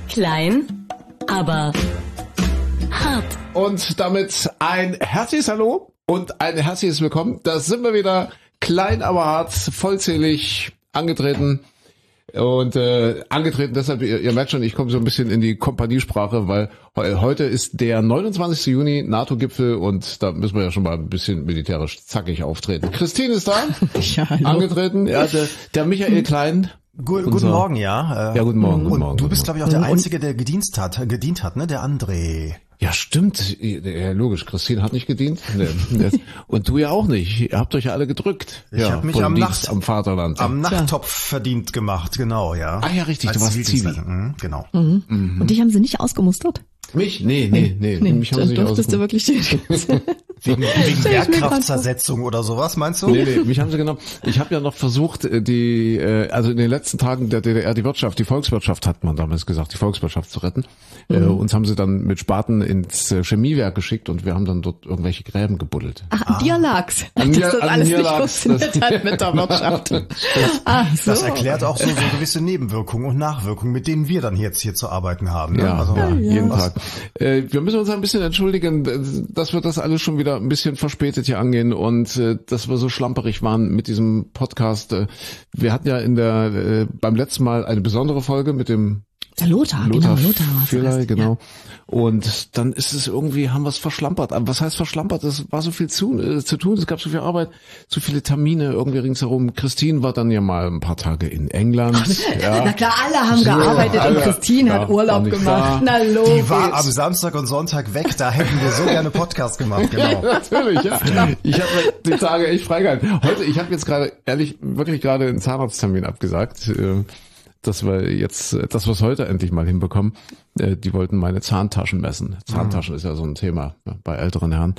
Klein, aber hart. Und damit ein herzliches Hallo und ein herzliches Willkommen. Da sind wir wieder, klein, aber hart, vollzählig angetreten. Und angetreten deshalb, ihr merkt schon, ich komme so ein bisschen in die Kompaniesprache, weil heute ist der 29. Juni, NATO-Gipfel, und da müssen wir ja schon mal ein bisschen militärisch zackig auftreten. Christine ist da, ja, hallo. Angetreten, ja, der Michael Klein. Guten Morgen, ja. Ja, guten Morgen, guten und Morgen. Du bist, glaube ich, auch der Einzige, der gedient hat, ne? Der André. Ja, stimmt. Ja, logisch. Christine hat nicht gedient. Und du ja auch nicht. Ihr habt euch ja alle gedrückt. Ich habe mich am Vaterland. Am Nachttopf verdient gemacht, genau, ja. Ah ja, richtig. Du warst Zivi. Genau. Mhm. Und dich haben sie nicht ausgemustert? Mich? Nee. Mich haben sie nicht ausgemustert. Du wirklich Wegen Wehrkraftzersetzung oder sowas, meinst du? Nee, mich haben sie genommen. Ich habe ja noch versucht, also in den letzten Tagen der DDR die Volkswirtschaft hat man damals gesagt, die Volkswirtschaft zu retten. Uns haben sie dann mit Spaten ins Chemiewerk geschickt und wir haben dann dort irgendwelche Gräben gebuddelt. Ach, an dir lag's. Dass das alles nicht funktioniert hat mit der Wirtschaft. So. Das erklärt auch so gewisse Nebenwirkungen und Nachwirkungen, mit denen wir dann jetzt hier zu arbeiten haben. Ne? Ja, jeden Tag. Wir müssen uns ein bisschen entschuldigen, dass wir das alles schon wieder ein bisschen verspätet hier angehen und dass wir so schlamperig waren mit diesem Podcast. Wir hatten ja beim letzten Mal eine besondere Folge mit dem Lothar Fehler, genau. Ja. Und dann ist es irgendwie, haben wir es verschlampert. Aber was heißt verschlampert? Es war so viel zu tun, es gab so viel Arbeit, so viele Termine irgendwie ringsherum. Christine war dann ja mal ein paar Tage in England. Ja. Na klar, alle haben gearbeitet und Christine hat Urlaub gemacht. Na logisch. Die war am Samstag und Sonntag weg, da hätten wir so gerne Podcast gemacht, genau. Ja, natürlich, ja. Ich habe die Tage echt freigehalten. Heute, ich habe jetzt wirklich gerade einen Zahnarzttermin abgesagt. Dass wir es heute endlich mal hinbekommen. Die wollten meine Zahntaschen messen. Zahntaschen ist ja so ein Thema bei älteren Herren.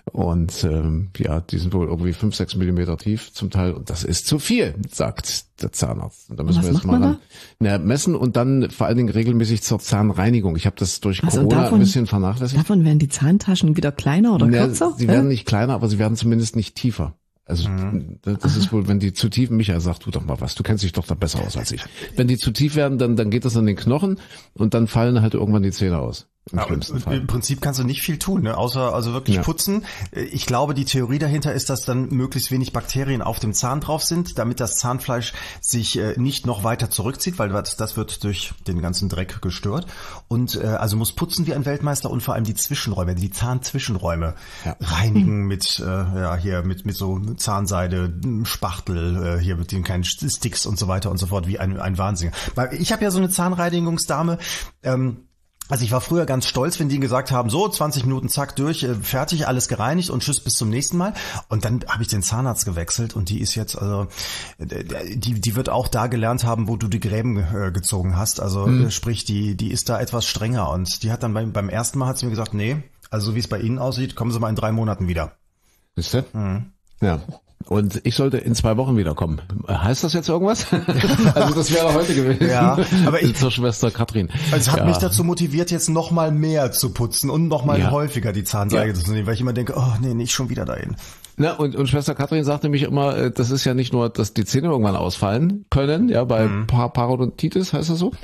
Und die sind wohl irgendwie 5-6 Millimeter tief zum Teil. Und das ist zu viel, sagt der Zahnarzt. Und da müssen wir jetzt mal messen und dann vor allen Dingen regelmäßig zur Zahnreinigung. Ich habe das durch Corona ein bisschen vernachlässigt. Davon werden die Zahntaschen wieder kleiner oder kürzer? Sie werden nicht kleiner, aber sie werden zumindest nicht tiefer. Also das ist wohl, wenn die zu tief, Michael sagt, tu doch mal was, du kennst dich doch da besser aus als ich. Wenn die zu tief werden, dann geht das an den Knochen und dann fallen halt irgendwann die Zähne aus. Im schlimmsten Fall. Im Prinzip kannst du nicht viel tun, ne? Außer also wirklich putzen. Ich glaube, die Theorie dahinter ist, dass dann möglichst wenig Bakterien auf dem Zahn drauf sind, damit das Zahnfleisch sich nicht noch weiter zurückzieht, weil das wird durch den ganzen Dreck gestört. Und also muss putzen wie ein Weltmeister und vor allem die Zwischenräume, die Zahnzwischenräume reinigen mit so Zahnseide, Spachtel, hier mit den kleinen Sticks und so weiter und so fort, wie ein Wahnsinn. Weil ich habe ja so eine Zahnreinigungsdame. Also ich war früher ganz stolz, wenn die gesagt haben, so 20 Minuten, zack, durch, fertig, alles gereinigt und tschüss, bis zum nächsten Mal. Und dann habe ich den Zahnarzt gewechselt und die ist jetzt, also die wird auch da gelernt haben, wo du die Gräben gezogen hast. Also sprich, die ist da etwas strenger und die hat dann beim ersten Mal hat sie mir gesagt, nee, also so wie es bei Ihnen aussieht, kommen Sie mal in 3 Monaten wieder. Wisst ihr? Ja. Und ich sollte in 2 Wochen wiederkommen. Heißt das jetzt irgendwas? Also das wäre heute gewesen. Ja, aber zur Schwester Katrin. Also es hat mich dazu motiviert, jetzt noch mal mehr zu putzen und noch mal häufiger die Zahnseide zu nehmen, weil ich immer denke, oh nee, nicht schon wieder dahin. Na, und Schwester Katrin sagt nämlich immer, das ist ja nicht nur, dass die Zähne irgendwann ausfallen können, ja, bei Parodontitis, heißt das so?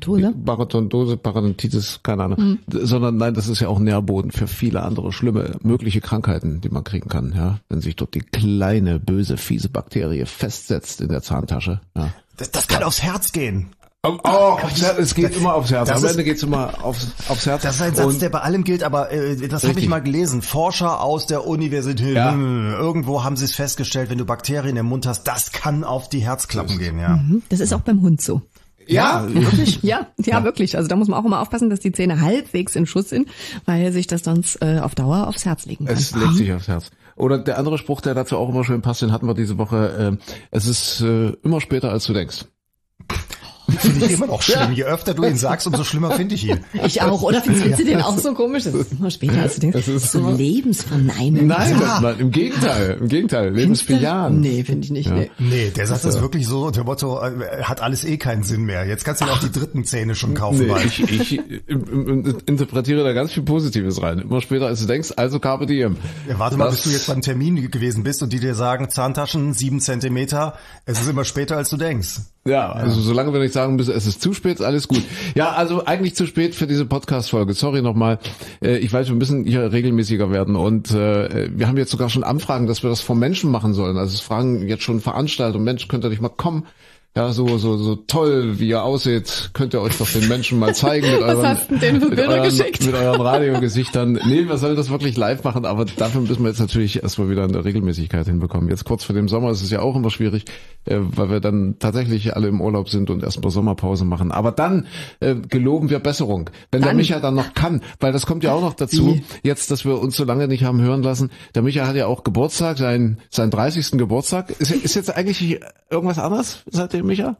Parodontitis, keine Ahnung. Sondern nein, das ist ja auch Nährboden für viele andere schlimme, mögliche Krankheiten, die man kriegen kann, ja. Wenn sich dort die kleine, böse, fiese Bakterie festsetzt in der Zahntasche, ja. Das kann aufs Herz gehen. Es geht immer aufs Herz. Am Ende geht's immer aufs Herz. Das ist ein Satz, der bei allem gilt, aber das habe ich mal gelesen. Forscher aus der Universität, irgendwo haben sie es festgestellt, wenn du Bakterien im Mund hast, das kann auf die Herzklappen gehen, ja. Das ist auch beim Hund so. Ja, wirklich? Ja, wirklich. Also da muss man auch immer aufpassen, dass die Zähne halbwegs in Schuss sind, weil sich das sonst auf Dauer aufs Herz legen kann. Es legt sich aufs Herz. Oder der andere Spruch, der dazu auch immer schön passt, den hatten wir diese Woche. Es ist immer später, als du denkst. Finde ich immer noch schlimm. Je öfter du ihn sagst, umso schlimmer finde ich ihn. Ich auch. Oder findest du den auch so komisch? Das ist immer später, als du denkst. Das ist so lebensverneinend. Nein, im Gegenteil. Lebensbejahend. Nee, finde ich nicht. Ja. Nee, der sagt das wirklich so unter dem Motto, hat alles keinen Sinn mehr. Jetzt kannst du dir auch die dritten Zähne schon kaufen. Nee, ich interpretiere da ganz viel Positives rein. Immer später, als du denkst, also Carpe Diem. Ja, warte mal, bis du jetzt beim Termin gewesen bist und die dir sagen, Zahntaschen 7 Zentimeter, es ist immer später, als du denkst. Ja, also solange wir nicht sagen müssen, es ist zu spät, ist alles gut. Ja, also eigentlich zu spät für diese Podcast-Folge. Sorry nochmal. Ich weiß, wir müssen hier regelmäßiger werden und wir haben jetzt sogar schon Anfragen, dass wir das vom Menschen machen sollen. Also es fragen jetzt schon Veranstaltungen, Mensch, könnt ihr nicht mal kommen? Ja, so toll, wie ihr aussieht, könnt ihr euch doch den Menschen mal zeigen mit euren, Was hast du denn für Bilder geschickt? Mit euren Radiogesichtern. Nee, wir sollen das wirklich live machen, aber dafür müssen wir jetzt natürlich erstmal wieder eine Regelmäßigkeit hinbekommen. Jetzt kurz vor dem Sommer ist es ja auch immer schwierig, weil wir dann tatsächlich alle im Urlaub sind und erstmal Sommerpause machen. Aber dann geloben wir Besserung. Wenn der Micha dann noch kann, weil das kommt ja auch noch dazu, jetzt, dass wir uns so lange nicht haben hören lassen. Der Micha hat ja auch Geburtstag, seinen 30. Geburtstag. Ist jetzt eigentlich irgendwas anderes seitdem, Micha?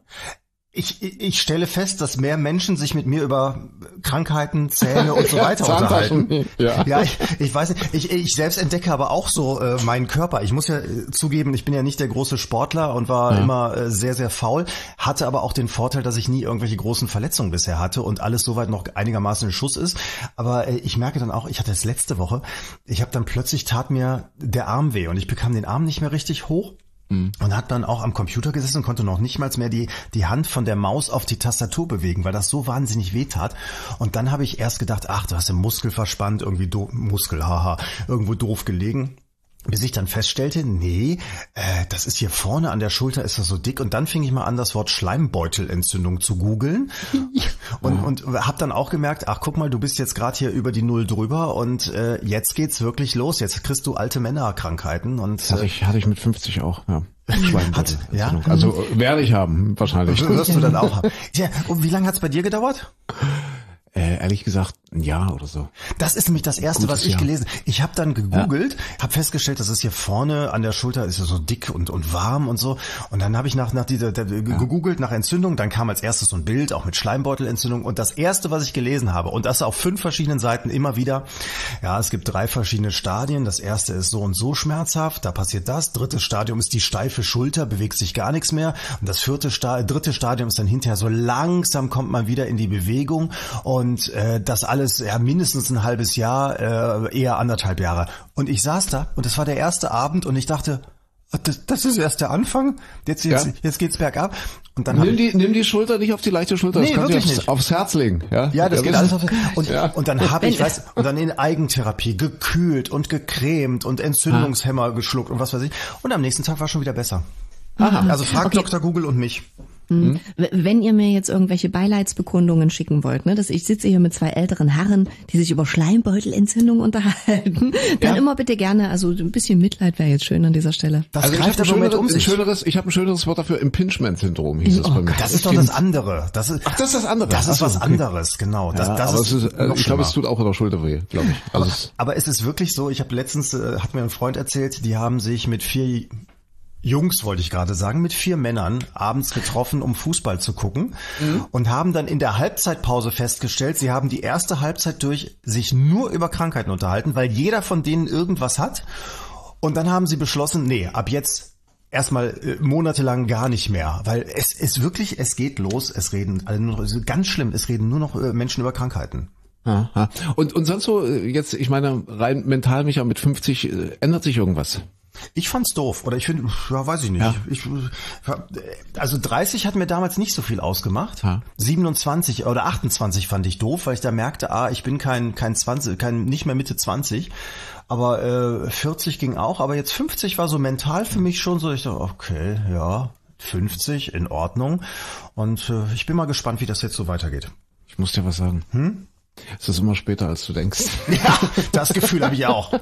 Ich stelle fest, dass mehr Menschen sich mit mir über Krankheiten, Zähne und so weiter unterhalten. Ja, ich weiß nicht. Ich selbst entdecke aber auch so meinen Körper. Ich muss ja zugeben, ich bin ja nicht der große Sportler und war immer sehr, sehr faul, hatte aber auch den Vorteil, dass ich nie irgendwelche großen Verletzungen bisher hatte und alles soweit noch einigermaßen in Schuss ist. Aber ich merke dann auch, ich hatte es letzte Woche, ich habe dann plötzlich tat mir der Arm weh und ich bekam den Arm nicht mehr richtig hoch. Und hat dann auch am Computer gesessen und konnte noch nicht mal mehr die Hand von der Maus auf die Tastatur bewegen, weil das so wahnsinnig weh tat. Und dann habe ich erst gedacht, ach, du hast den Muskel verspannt, irgendwie irgendwo doof gelegen. Bis ich dann feststellte, nee, das ist hier vorne an der Schulter ist das so dick. Und dann fing ich mal an, das Wort Schleimbeutelentzündung zu googeln. Und habe dann auch gemerkt, ach guck mal, du bist jetzt gerade hier über die 0 drüber und jetzt geht's wirklich los. Jetzt kriegst du alte Männerkrankheiten. Und hatte ich mit 50 auch, ja. Schleimbeutelentzündung. Also werde ich haben, wahrscheinlich. Wirst du dann auch haben. Ja, und wie lange hat's bei dir gedauert? Ehrlich gesagt, ein Jahr oder so. Das ist nämlich das Erste, was ich gelesen habe. Ich habe dann gegoogelt, habe festgestellt, dass es hier vorne an der Schulter ist ja so dick und warm und so. Und dann habe ich nach dieser gegoogelt nach Entzündung. Dann kam als erstes so ein Bild, auch mit Schleimbeutelentzündung. Und das Erste, was ich gelesen habe, und das auf 5 verschiedenen Seiten immer wieder, ja, es gibt 3 verschiedene Stadien. Das erste ist so und so schmerzhaft, da passiert das. 3. Stadium ist die steife Schulter, bewegt sich gar nichts mehr. Und das 3. Stadium ist dann hinterher so langsam kommt man wieder in die Bewegung. Und das alles ja mindestens ein halbes Jahr, eher 1,5 Jahre. Und ich saß da und das war der erste Abend und ich dachte, das ist erst der Anfang, jetzt geht's bergab. Und dann nimm die Schulter nicht auf die leichte Schulter, das kannst du nicht aufs Herz legen. Ja, das geht alles aufs Herz. Und dann habe ich, und dann in Eigentherapie gekühlt und gecremt und Entzündungshemmer geschluckt und was weiß ich. Und am nächsten Tag war schon wieder besser. Aha. Also frag Dr. Google und mich. Wenn ihr mir jetzt irgendwelche Beileidsbekundungen schicken wollt, ne, dass ich sitze hier mit 2 älteren Herren, die sich über Schleimbeutelentzündung unterhalten, dann immer bitte gerne, also ein bisschen Mitleid wäre jetzt schön an dieser Stelle. Das also greift aber mit um sich. Ich habe ein schöneres Wort dafür, Impingement-Syndrom hieß es bei mir. Das ist doch das andere. Das ist das andere. Das ist was anderes, genau. Ich glaube, es tut auch in der Schulter weh, glaube ich. Also aber es ist wirklich so, ich habe letztens, hat mir ein Freund erzählt, die haben sich mit 4 Jungs, wollte ich gerade sagen, mit 4 Männern abends getroffen, um Fußball zu gucken und haben dann in der Halbzeitpause festgestellt, sie haben die erste Halbzeit durch sich nur über Krankheiten unterhalten, weil jeder von denen irgendwas hat. Und dann haben sie beschlossen, nee, ab jetzt erstmal monatelang gar nicht mehr, weil es ist wirklich, es geht los, es reden alle nur noch, ganz schlimm, es reden nur noch Menschen über Krankheiten. Aha. Und sonst so jetzt, ich meine, rein mental, Micha, mit 50 ändert sich irgendwas? Ich fand's doof, oder ich finde, ja, weiß ich nicht. Ja. Also 30 hat mir damals nicht so viel ausgemacht. Ja. 27 oder 28 fand ich doof, weil ich da merkte, ich bin kein 20, nicht mehr Mitte 20. Aber 40 ging auch, aber jetzt 50 war so mental für mich schon so, ich dachte, okay, ja, 50, in Ordnung. Und ich bin mal gespannt, wie das jetzt so weitergeht. Ich muss dir was sagen. Es ist immer später, als du denkst. Ja, das Gefühl habe ich auch.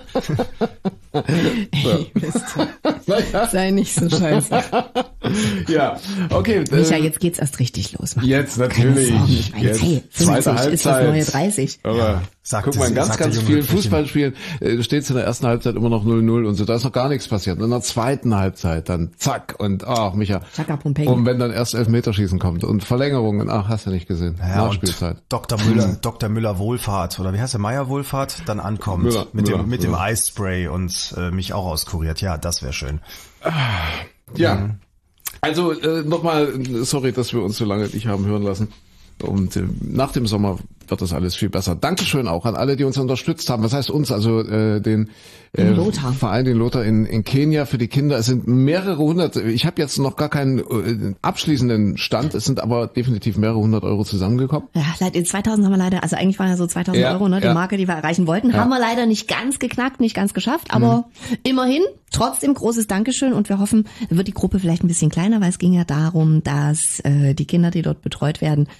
Ey, sei nicht so scheiße. Ja, okay. Micha, jetzt geht's erst richtig los. Jetzt natürlich. Jetzt, hey, 50 ist das neue 30. Aber guck mal, in ganz vielen Fußballspielen steht es in der ersten Halbzeit immer noch 0-0 und so. Da ist noch gar nichts passiert. Und in der zweiten Halbzeit dann zack und Micha. Und wenn dann erst Elfmeterschießen kommt und Verlängerungen, hast du nicht gesehen. Ja, Nachspielzeit. Dr. Müller Wohlfahrt, oder wie heißt der, Meyer Wohlfahrt, dann ankommt mit dem Eisspray und mich auch auskuriert. Ja, das wäre schön. Ja. Also nochmal, sorry, dass wir uns so lange nicht haben hören lassen. Und nach dem Sommer wird das alles viel besser. Dankeschön auch an alle, die uns unterstützt haben. Was heißt uns? Also den Lothar. Vor allem den Lothar in Kenia für die Kinder. Es sind mehrere hundert. Ich habe jetzt noch gar keinen abschließenden Stand. Es sind aber definitiv mehrere hundert Euro zusammengekommen. Ja, in 2000 haben wir leider, also eigentlich waren ja so 2000 Euro, ne, die Marke, die wir erreichen wollten, haben wir leider nicht ganz geknackt, nicht ganz geschafft, aber immerhin, trotzdem großes Dankeschön und wir hoffen, wird die Gruppe vielleicht ein bisschen kleiner, weil es ging ja darum, dass die Kinder, die dort betreut werden,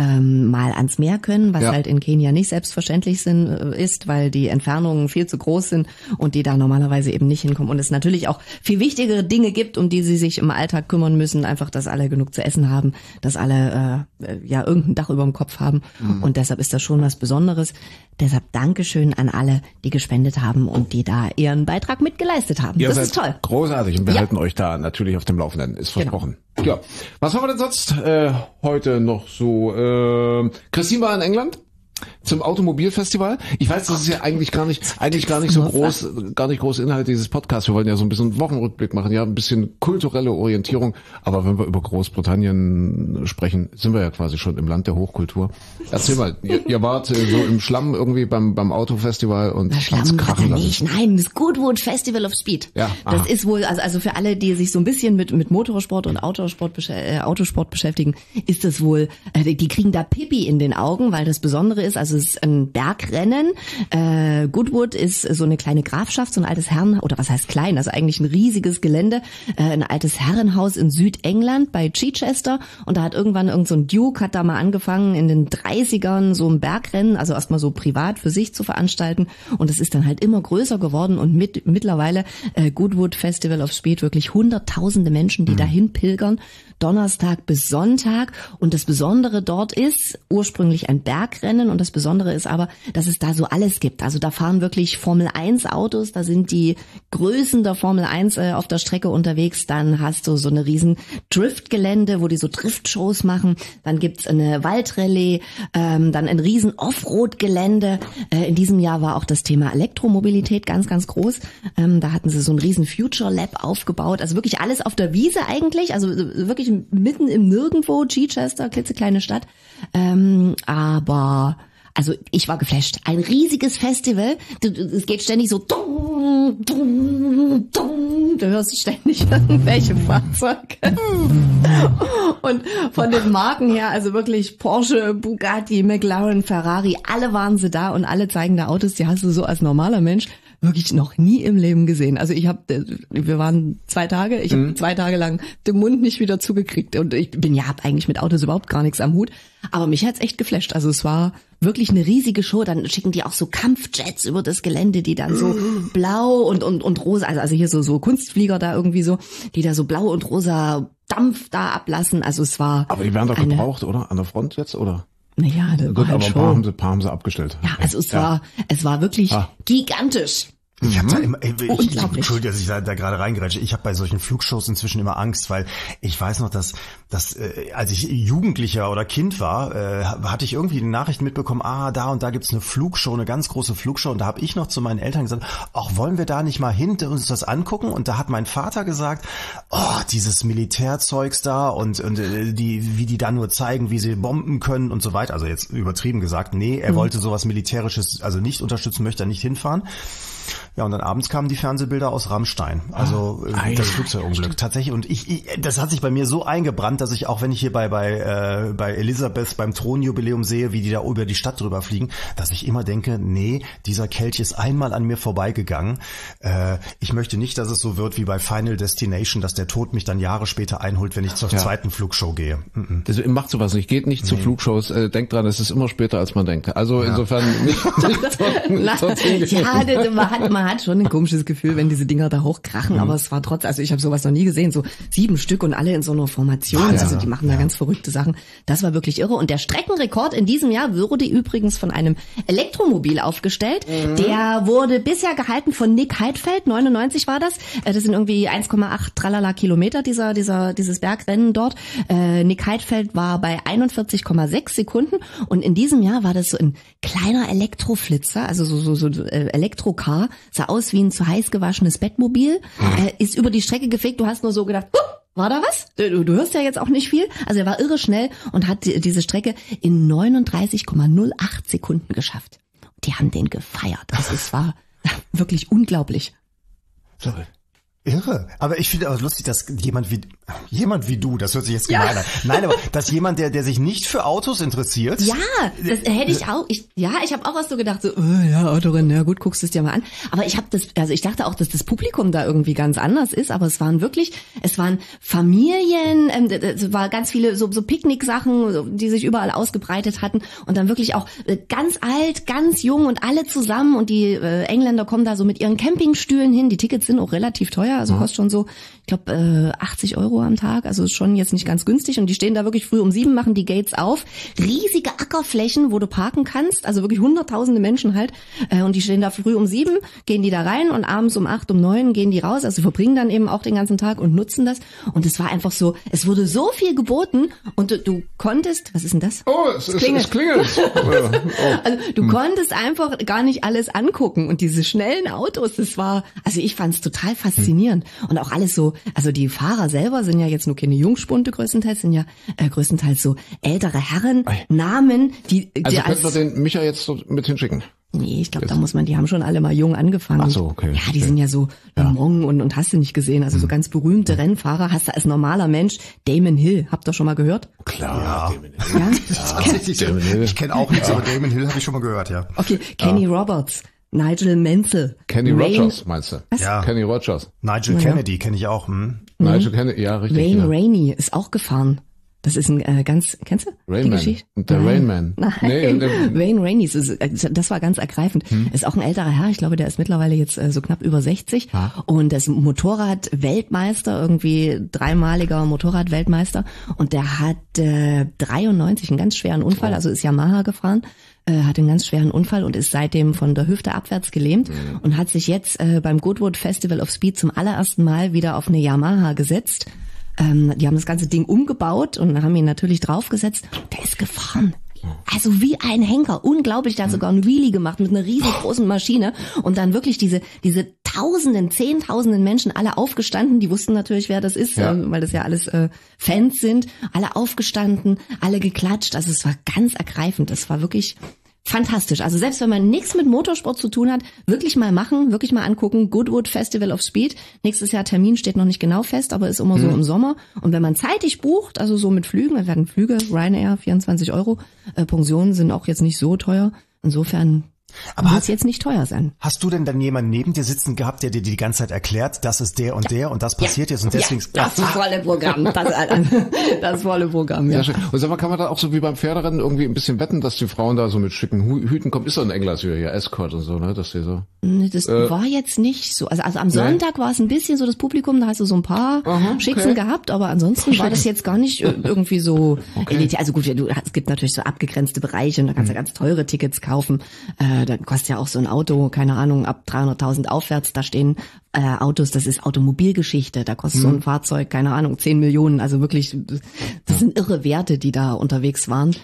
mal ans Meer können, was halt in Kenia nicht selbstverständlich ist, weil die Entfernungen viel zu groß sind und die da normalerweise eben nicht hinkommen. Und es natürlich auch viel wichtigere Dinge gibt, um die sie sich im Alltag kümmern müssen, einfach, dass alle genug zu essen haben, dass alle irgendein Dach über dem Kopf haben. Und deshalb ist das schon was Besonderes. Deshalb Dankeschön an alle, die gespendet haben und die da ihren Beitrag mitgeleistet haben. Ihr das seid ist toll. Großartig und wir halten euch da natürlich auf dem Laufenden, ist versprochen. Genau. Ja. Was haben wir denn sonst heute noch so? Christine war in England zum Automobilfestival. Ich weiß, das ist ja eigentlich gar nicht so groß, gar nicht groß Inhalt dieses Podcasts. Wir wollen ja so ein bisschen Wochenrückblick machen, ja, ein bisschen kulturelle Orientierung. Aber wenn wir über Großbritannien sprechen, sind wir ja quasi schon im Land der Hochkultur. Erzähl mal, ihr wart so im Schlamm irgendwie beim Autofestival und Schlamm krachen nicht. Nein, das Goodwood Festival of Speed. Ja, das ist wohl, also für alle, die sich so ein bisschen mit Motorsport und Autosport beschäftigen, ist das wohl, die kriegen da Pipi in den Augen, weil das Besondere ist, also es ist ein Bergrennen. Goodwood ist so eine kleine Grafschaft, so ein altes oder was heißt klein, also eigentlich ein riesiges Gelände, ein altes Herrenhaus in Südengland bei Chichester und da hat irgendwann so ein Duke hat da mal angefangen in den 30ern so ein Bergrennen, also erstmal so privat für sich zu veranstalten und es ist dann halt immer größer geworden und mittlerweile Goodwood Festival of Speed, wirklich hunderttausende Menschen, die dahin pilgern, Donnerstag bis Sonntag und das Besondere dort ist ursprünglich ein Bergrennen und das Besondere ist aber, dass es da so alles gibt. Also da fahren wirklich Formel 1 Autos, da sind die Größen der Formel 1 auf der Strecke unterwegs, dann hast du so eine riesen Driftgelände, wo die so Driftshows machen, dann gibt's eine Waldrallye, dann ein riesen Offroad-Gelände. In diesem Jahr war auch das Thema Elektromobilität ganz, ganz groß. Da hatten sie so ein riesen Future Lab aufgebaut, also wirklich alles auf der Wiese eigentlich, also wirklich mitten im Nirgendwo, Chichester, klitzekleine Stadt. Aber also ich war geflasht. Ein riesiges Festival. Es geht ständig so dum, dum, dum. Du hörst ständig irgendwelche Fahrzeuge. Und von den Marken her, also wirklich Porsche, Bugatti, McLaren, Ferrari, alle waren sie da und alle zeigen da Autos, die hast du so als normaler Mensch wirklich noch nie im Leben gesehen. Also wir waren 2 Tage, ich habe 2 Tage lang den Mund nicht wieder zugekriegt und ich hab eigentlich mit Autos überhaupt gar nichts am Hut, aber mich hat's echt geflasht. Also es war wirklich eine riesige Show, dann schicken die auch so Kampfjets über das Gelände, die dann so blau und rosa, also hier so Kunstflieger da irgendwie so, die da so blau und rosa Dampf da ablassen, also es war... Aber die werden doch gebraucht, oder? An der Front jetzt, oder? Naja, das gut, war halt aber ein paar haben sie abgestellt. Ja, also es war wirklich gigantisch. Ich habe da immer, Unglaublich. Entschuldigung, dass ich da gerade reingerätsche. Ich habe bei solchen Flugshows inzwischen immer Angst, weil ich weiß noch, dass als ich Jugendlicher oder Kind war, hatte ich irgendwie die Nachricht mitbekommen, da und da gibt's eine Flugshow, eine ganz große Flugshow. Und da habe ich noch zu meinen Eltern gesagt, ach, wollen wir da nicht mal hin, uns das angucken? Und da hat mein Vater gesagt, dieses Militärzeugs da und wie die da nur zeigen, wie sie bomben können und so weiter. Also jetzt übertrieben gesagt, nee, er wollte sowas Militärisches, also nicht unterstützen, möchte er nicht hinfahren. Ja, und dann abends kamen die Fernsehbilder aus Rammstein. Also das Flugzeugunglück. Tatsächlich. Und das hat sich bei mir so eingebrannt, dass ich auch, wenn ich hier bei Elisabeth beim Thronjubiläum sehe, wie die da über die Stadt drüber fliegen, dass ich immer denke, nee, dieser Kelch ist einmal an mir vorbeigegangen. Ich möchte nicht, dass es so wird wie bei Final Destination, dass der Tod mich dann Jahre später einholt, wenn ich zur zweiten Flugshow gehe. Also macht sowas nicht. Geht nicht zu Flugshows. Denkt dran, es ist immer später, als man denkt. Also insofern nicht man hat schon ein komisches Gefühl, wenn diese Dinger da hochkrachen, aber es war trotzdem, also ich habe sowas noch nie gesehen, so 7 Stück und alle in so einer Formation, also die machen da ganz verrückte Sachen. Das war wirklich irre und der Streckenrekord in diesem Jahr wurde übrigens von einem Elektromobil aufgestellt. Der wurde bisher gehalten von Nick Heidfeld, 99 war das. Das sind irgendwie 1,8 Tralala Kilometer dieses Bergrennen dort. Nick Heidfeld war bei 41,6 Sekunden und in diesem Jahr war das so ein kleiner Elektroflitzer, also so Elektrocar, sah aus wie ein zu heiß gewaschenes Bettmobil, ist über die Strecke gefegt, du hast nur so gedacht, war da was? Du hörst ja jetzt auch nicht viel. Also er war irre schnell und hat diese Strecke in 39,08 Sekunden geschafft. Die haben den gefeiert. Also es war wirklich unglaublich. Irre. Aber ich finde auch lustig, dass jemand wie du, das hört sich jetzt gemein an. Nein, aber dass jemand, der sich nicht für Autos interessiert. Ja, das hätte ich auch. Ich habe auch was so gedacht, so, Autorennen, ja gut, guckst du es dir mal an. Aber ich dachte auch, dass das Publikum da irgendwie ganz anders ist, aber es waren Familien, es war ganz viele so Picknicksachen, die sich überall ausgebreitet hatten und dann wirklich auch ganz alt, ganz jung und alle zusammen und die Engländer kommen da so mit ihren Campingstühlen hin. Die Tickets sind auch relativ teuer. Also kostet schon so, ich glaube, 80 € am Tag. Also ist schon jetzt nicht ganz günstig. Und die stehen da wirklich früh um 7, machen die Gates auf. Riesige Ackerflächen, wo du parken kannst. Also wirklich hunderttausende Menschen halt. Und die stehen da früh um 7, gehen die da rein und abends um 8, um 9 gehen die raus. Also verbringen dann eben auch den ganzen Tag und nutzen das. Und es war einfach so, es wurde so viel geboten und du konntest, was ist denn das? Oh, es klingelt. Also du konntest einfach gar nicht alles angucken. Und diese schnellen Autos, also ich fand es total faszinierend. Und auch alles so, also die Fahrer selber sind ja jetzt nur keine Jungspunde größtenteils, sind ja größtenteils so ältere Herren, Namen, die also könnten wir den Micha jetzt so mit hinschicken? Nee, ich glaube, die haben schon alle mal jung angefangen. Ach so, okay. Ja, die sind ja so Le Mans und hast du nicht gesehen, also so ganz berühmte Rennfahrer hast du als normaler Mensch. Damon Hill, habt ihr schon mal gehört? Klar. Damon Hill. Ich kenne auch nichts, aber Damon Hill habe ich schon mal gehört, ja. Okay, Kenny Roberts. Nigel Mansell. Kenny Rogers, meinst du? Was? Ja. Kenny Rogers. Nigel Kennedy kenne ich auch. Nigel Kennedy, ja, richtig. Wayne Rainey ist auch gefahren. Das ist ein kennst du? Rain Man. Der Rain Man. Nein. Nee, Wayne Rainey, das war ganz ergreifend. Ist auch ein älterer Herr, ich glaube, der ist mittlerweile jetzt so knapp über 60 und der ist Motorrad-Weltmeister, irgendwie dreimaliger Motorrad-Weltmeister und der hat 93 einen ganz schweren Unfall, also ist Yamaha gefahren. Hat einen ganz schweren Unfall und ist seitdem von der Hüfte abwärts gelähmt und hat sich jetzt beim Goodwood Festival of Speed zum allerersten Mal wieder auf eine Yamaha gesetzt. Die haben das ganze Ding umgebaut und haben ihn natürlich draufgesetzt. Der ist gefahren. Also wie ein Henker. Unglaublich, der hat sogar einen Wheelie gemacht mit einer riesengroßen Maschine und dann wirklich diese Tausenden, Zehntausenden Menschen alle aufgestanden. Die wussten natürlich, wer das ist, weil das ja alles Fans sind. Alle aufgestanden, alle geklatscht. Also es war ganz ergreifend. Das war wirklich fantastisch. Also selbst wenn man nichts mit Motorsport zu tun hat, wirklich mal machen, wirklich mal angucken. Goodwood Festival of Speed. Nächstes Jahr Termin steht noch nicht genau fest, aber ist immer so im Sommer. Und wenn man zeitig bucht, also so mit Flügen, dann werden Flüge, Ryanair, 24 €. Pensionen sind auch jetzt nicht so teuer. Insofern muss es jetzt nicht teuer sein. Hast du denn dann jemanden neben dir sitzen gehabt, der dir die ganze Zeit erklärt, das ist der und der und das passiert jetzt und deswegen... Ja, das volle Programm. Das volle Programm, ja. Sehr schön. Und sag mal, kann man da auch so wie beim Pferderennen irgendwie ein bisschen wetten, dass die Frauen da so mit schicken Hüten kommen? Ist doch ein England hier, Escort und so, ne? Dass die so... Das war jetzt nicht so. Also am Sonntag war es ein bisschen so das Publikum, da hast du so ein paar Schicksen gehabt, aber ansonsten war das jetzt gar nicht irgendwie so elitär. Also gut, es gibt natürlich so abgegrenzte Bereiche und da kannst du ganz teure Tickets kaufen. Da kostet ja auch so ein Auto, keine Ahnung, ab 300.000 aufwärts, da stehen Autos, das ist Automobilgeschichte, da kostet so ein Fahrzeug, keine Ahnung, 10 Millionen, also wirklich, das sind irre Werte, die da unterwegs waren.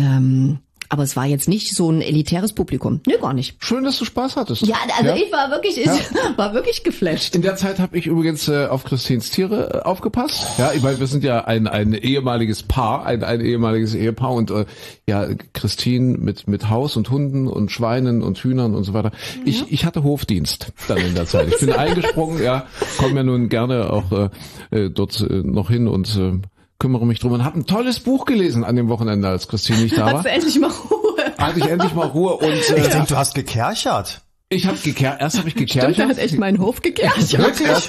Aber es war jetzt nicht so ein elitäres Publikum. Nee, gar nicht. Schön, dass du Spaß hattest. Ja, also ich war wirklich geflasht. In der Zeit habe ich übrigens auf Christins Tiere aufgepasst. Ja, ich meine, wir sind ja ein ehemaliges Paar, ein ehemaliges Ehepaar und Christine mit Haus und Hunden und Schweinen und Hühnern und so weiter. Ich hatte Hofdienst dann in der Zeit. Ich bin eingesprungen, komme ja nun gerne auch dort noch hin und kümmere mich drum und habe ein tolles Buch gelesen an dem Wochenende, als Christine nicht da war. Hast du endlich mal Ruhe? Hatte ich endlich mal Ruhe und ich denke, du hast gekerchert. Erst habe ich gekerchert. Stimmt, der hat echt meinen Hof gekerchert. Wirklich?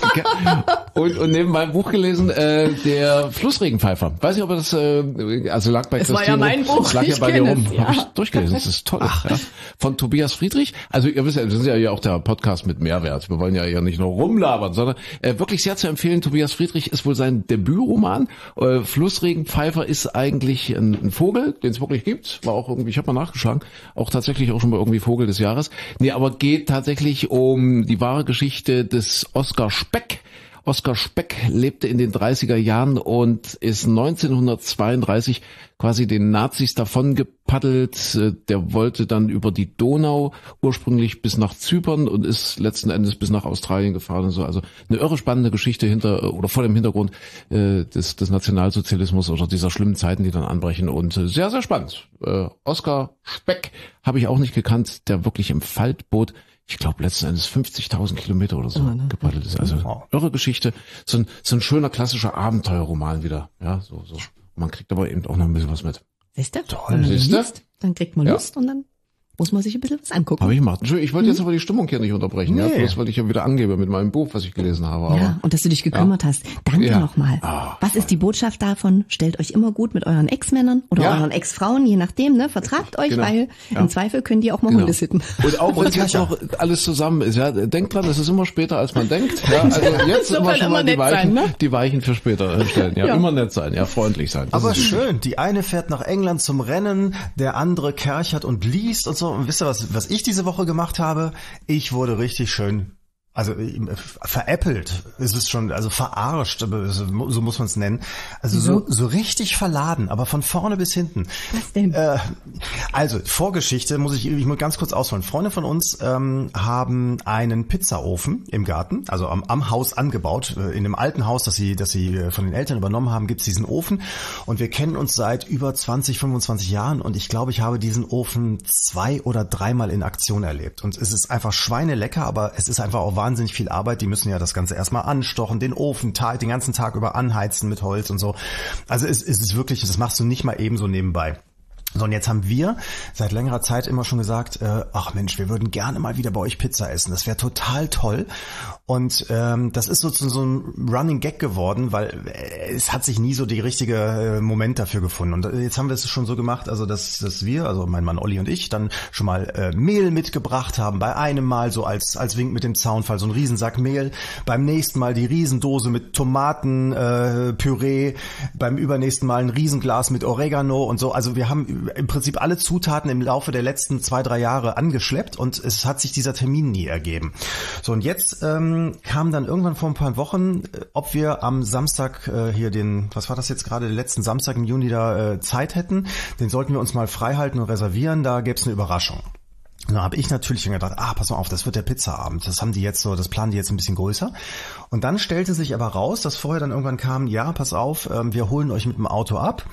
Und neben meinem Buch gelesen, der Flussregenpfeifer. Weiß nicht, ob er das, also lag bei Christine. Das war ja mein Buch. Das lag ja bei dir rum. Ja. Habe ich durchgelesen. Das ist toll. Ja. Von Tobias Friedrich. Also ihr wisst ja, wir sind ja hier auch der Podcast mit Mehrwert. Wir wollen ja nicht nur rumlabern, sondern wirklich sehr zu empfehlen. Tobias Friedrich ist wohl sein Debütroman. Flussregenpfeifer ist eigentlich ein Vogel, den es wirklich gibt. War auch irgendwie, ich habe mal nachgeschlagen, auch tatsächlich auch schon mal irgendwie Vogel des Jahres. Nee, aber geht tatsächlich um die wahre Geschichte des Oskar Speck. Oskar Speck lebte in den 30er Jahren und ist 1932 quasi den Nazis davon gepaddelt. Der wollte dann über die Donau ursprünglich bis nach Zypern und ist letzten Endes bis nach Australien gefahren und so. Also eine irre spannende Geschichte vor dem Hintergrund des Nationalsozialismus oder dieser schlimmen Zeiten, die dann anbrechen, und sehr, sehr spannend. Oskar Speck habe ich auch nicht gekannt, der wirklich im Faltboot, ich glaube letzten Endes 50.000 Kilometer oder so gepaddelt ist. Also irre Geschichte. So ein schöner klassischer Abenteuerroman wieder. Ja, so. Man kriegt aber eben auch noch ein bisschen was mit. Siehst du? Toll. Wenn man liest, dann kriegt man Lust und dann muss man sich ein bisschen was angucken. Habe ich gemacht. Ich wollte jetzt aber die Stimmung hier nicht unterbrechen. Nee. Ja, bloß weil ich ja wieder angebe mit meinem Buch, was ich gelesen habe. Aber ja, und dass du dich gekümmert hast. Danke nochmal. Was ist die Botschaft davon? Stellt euch immer gut mit euren Ex-Männern oder euren Ex-Frauen, je nachdem, ne? Vertragt euch, weil im Zweifel können die auch mal Hunde sitten. Und auch wenn jetzt noch alles zusammen ist, ja, denkt dran, es ist immer später, als man denkt. Ja, also jetzt immer schon mal die Weichen für später stellen. Ja, immer nett sein, ja, freundlich sein. Das aber schön. Die eine fährt nach England zum Rennen, der andere kerchert und liest und so. Und wisst ihr, was ich diese Woche gemacht habe? Ich wurde richtig schön, also veräppelt, ist es schon, also verarscht, so muss man es nennen. Also so richtig verladen, aber von vorne bis hinten. Was denn? Also Vorgeschichte ich muss ganz kurz ausholen. Freunde von uns haben einen Pizzaofen im Garten, also am Haus angebaut. In dem alten Haus, das sie von den Eltern übernommen haben, gibt's diesen Ofen. Und wir kennen uns seit über 20, 25 Jahren. Und ich glaube, ich habe diesen Ofen 2 oder 3 Mal in Aktion erlebt. Und es ist einfach schweinelecker, aber es ist einfach auch wahnsinnig viel Arbeit. Die müssen ja das Ganze erstmal anstochen, den Ofen den ganzen Tag über anheizen mit Holz und so. Also es ist wirklich, das machst du nicht mal eben so nebenbei. So, und jetzt haben wir seit längerer Zeit immer schon gesagt, ach Mensch, wir würden gerne mal wieder bei euch Pizza essen. Das wäre total toll. Und das ist so ein Running Gag geworden, weil es hat sich nie so die richtige Moment dafür gefunden. Und jetzt haben wir es schon so gemacht, also dass wir, also mein Mann Olli und ich, dann schon mal Mehl mitgebracht haben. Bei einem Mal so als Wink mit dem Zaunfall so ein Riesensack Mehl. Beim nächsten Mal die Riesendose mit Tomatenpüree. Beim übernächsten Mal ein Riesenglas mit Oregano und so. Also wir haben im Prinzip alle Zutaten im Laufe der letzten 2-3 Jahre angeschleppt und es hat sich dieser Termin nie ergeben. So, und jetzt kam dann irgendwann vor ein paar Wochen, ob wir am Samstag was war das jetzt gerade, den letzten Samstag im Juni da Zeit hätten. Den sollten wir uns mal frei halten und reservieren, da gäbe es eine Überraschung. Und dann habe ich natürlich gedacht, pass mal auf, das wird der Pizzaabend. Das planen die jetzt ein bisschen größer. Und dann stellte sich aber raus, dass vorher dann irgendwann kam, ja, pass auf, wir holen euch mit dem Auto ab.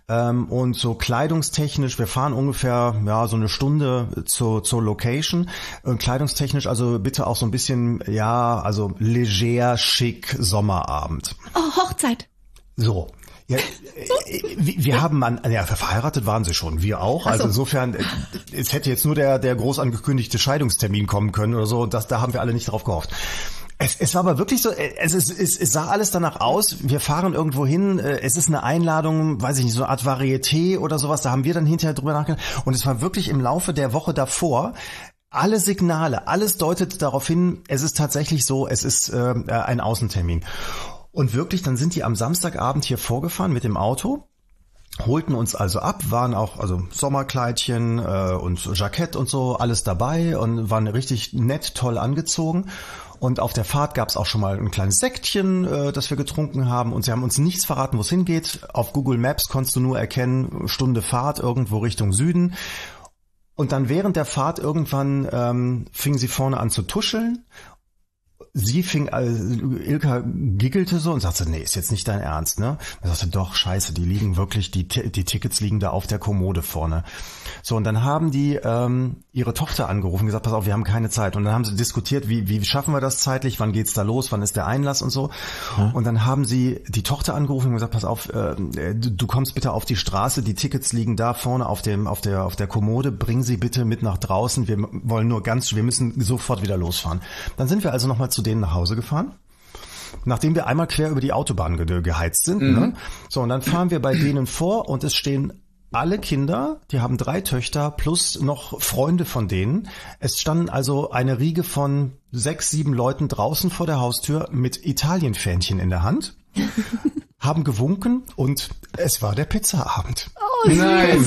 Und so kleidungstechnisch, wir fahren ungefähr so eine Stunde zur Location. Kleidungstechnisch also bitte auch so ein bisschen, also leger, schick, Sommerabend. Oh, Hochzeit. So. Ja, wir haben verheiratet waren sie schon, wir auch. Also insofern, es hätte jetzt nur der groß angekündigte Scheidungstermin kommen können oder so. Da haben wir alle nicht drauf gehofft. Es war aber wirklich so, es sah alles danach aus, wir fahren irgendwo hin, es ist eine Einladung, weiß ich nicht, so eine Art Varieté oder sowas, da haben wir dann hinterher drüber nachgedacht. Und es war wirklich im Laufe der Woche davor, alle Signale, alles deutet darauf hin, es ist tatsächlich so, es ist ein Außentermin. Und wirklich, dann sind die am Samstagabend hier vorgefahren mit dem Auto, holten uns also ab, waren auch Sommerkleidchen und Jackett und so, alles dabei und waren richtig nett, toll angezogen. Und auf der Fahrt gab es auch schon mal ein kleines Sektchen, das wir getrunken haben. Und sie haben uns nichts verraten, wo es hingeht. Auf Google Maps konntest du nur erkennen, Stunde Fahrt irgendwo Richtung Süden. Und dann während der Fahrt irgendwann fing sie vorne an zu tuscheln. Ilka giggelte so und sagte, nee, ist jetzt nicht dein Ernst, ne? Er sagte, doch, scheiße, die liegen wirklich, die Tickets liegen da auf der Kommode vorne. So, und dann haben die ihre Tochter angerufen und gesagt, pass auf, wir haben keine Zeit. Und dann haben sie diskutiert, wie schaffen wir das zeitlich, wann geht's da los, wann ist der Einlass und so. Ja. Und dann haben sie die Tochter angerufen und gesagt, pass auf, du kommst bitte auf die Straße, die Tickets liegen da vorne auf der Kommode, bring sie bitte mit nach draußen, wir müssen sofort wieder losfahren. Dann sind wir also nochmal zu denen nach Hause gefahren, nachdem wir einmal quer über die Autobahn geheizt sind. Ne? So, und dann fahren wir bei denen vor und es stehen alle Kinder, die haben 3 Töchter plus noch Freunde von denen. Es standen also eine Riege von 6, 7 Leuten draußen vor der Haustür mit Italienfähnchen in der Hand. haben gewunken und es war der Pizzaabend. Nein.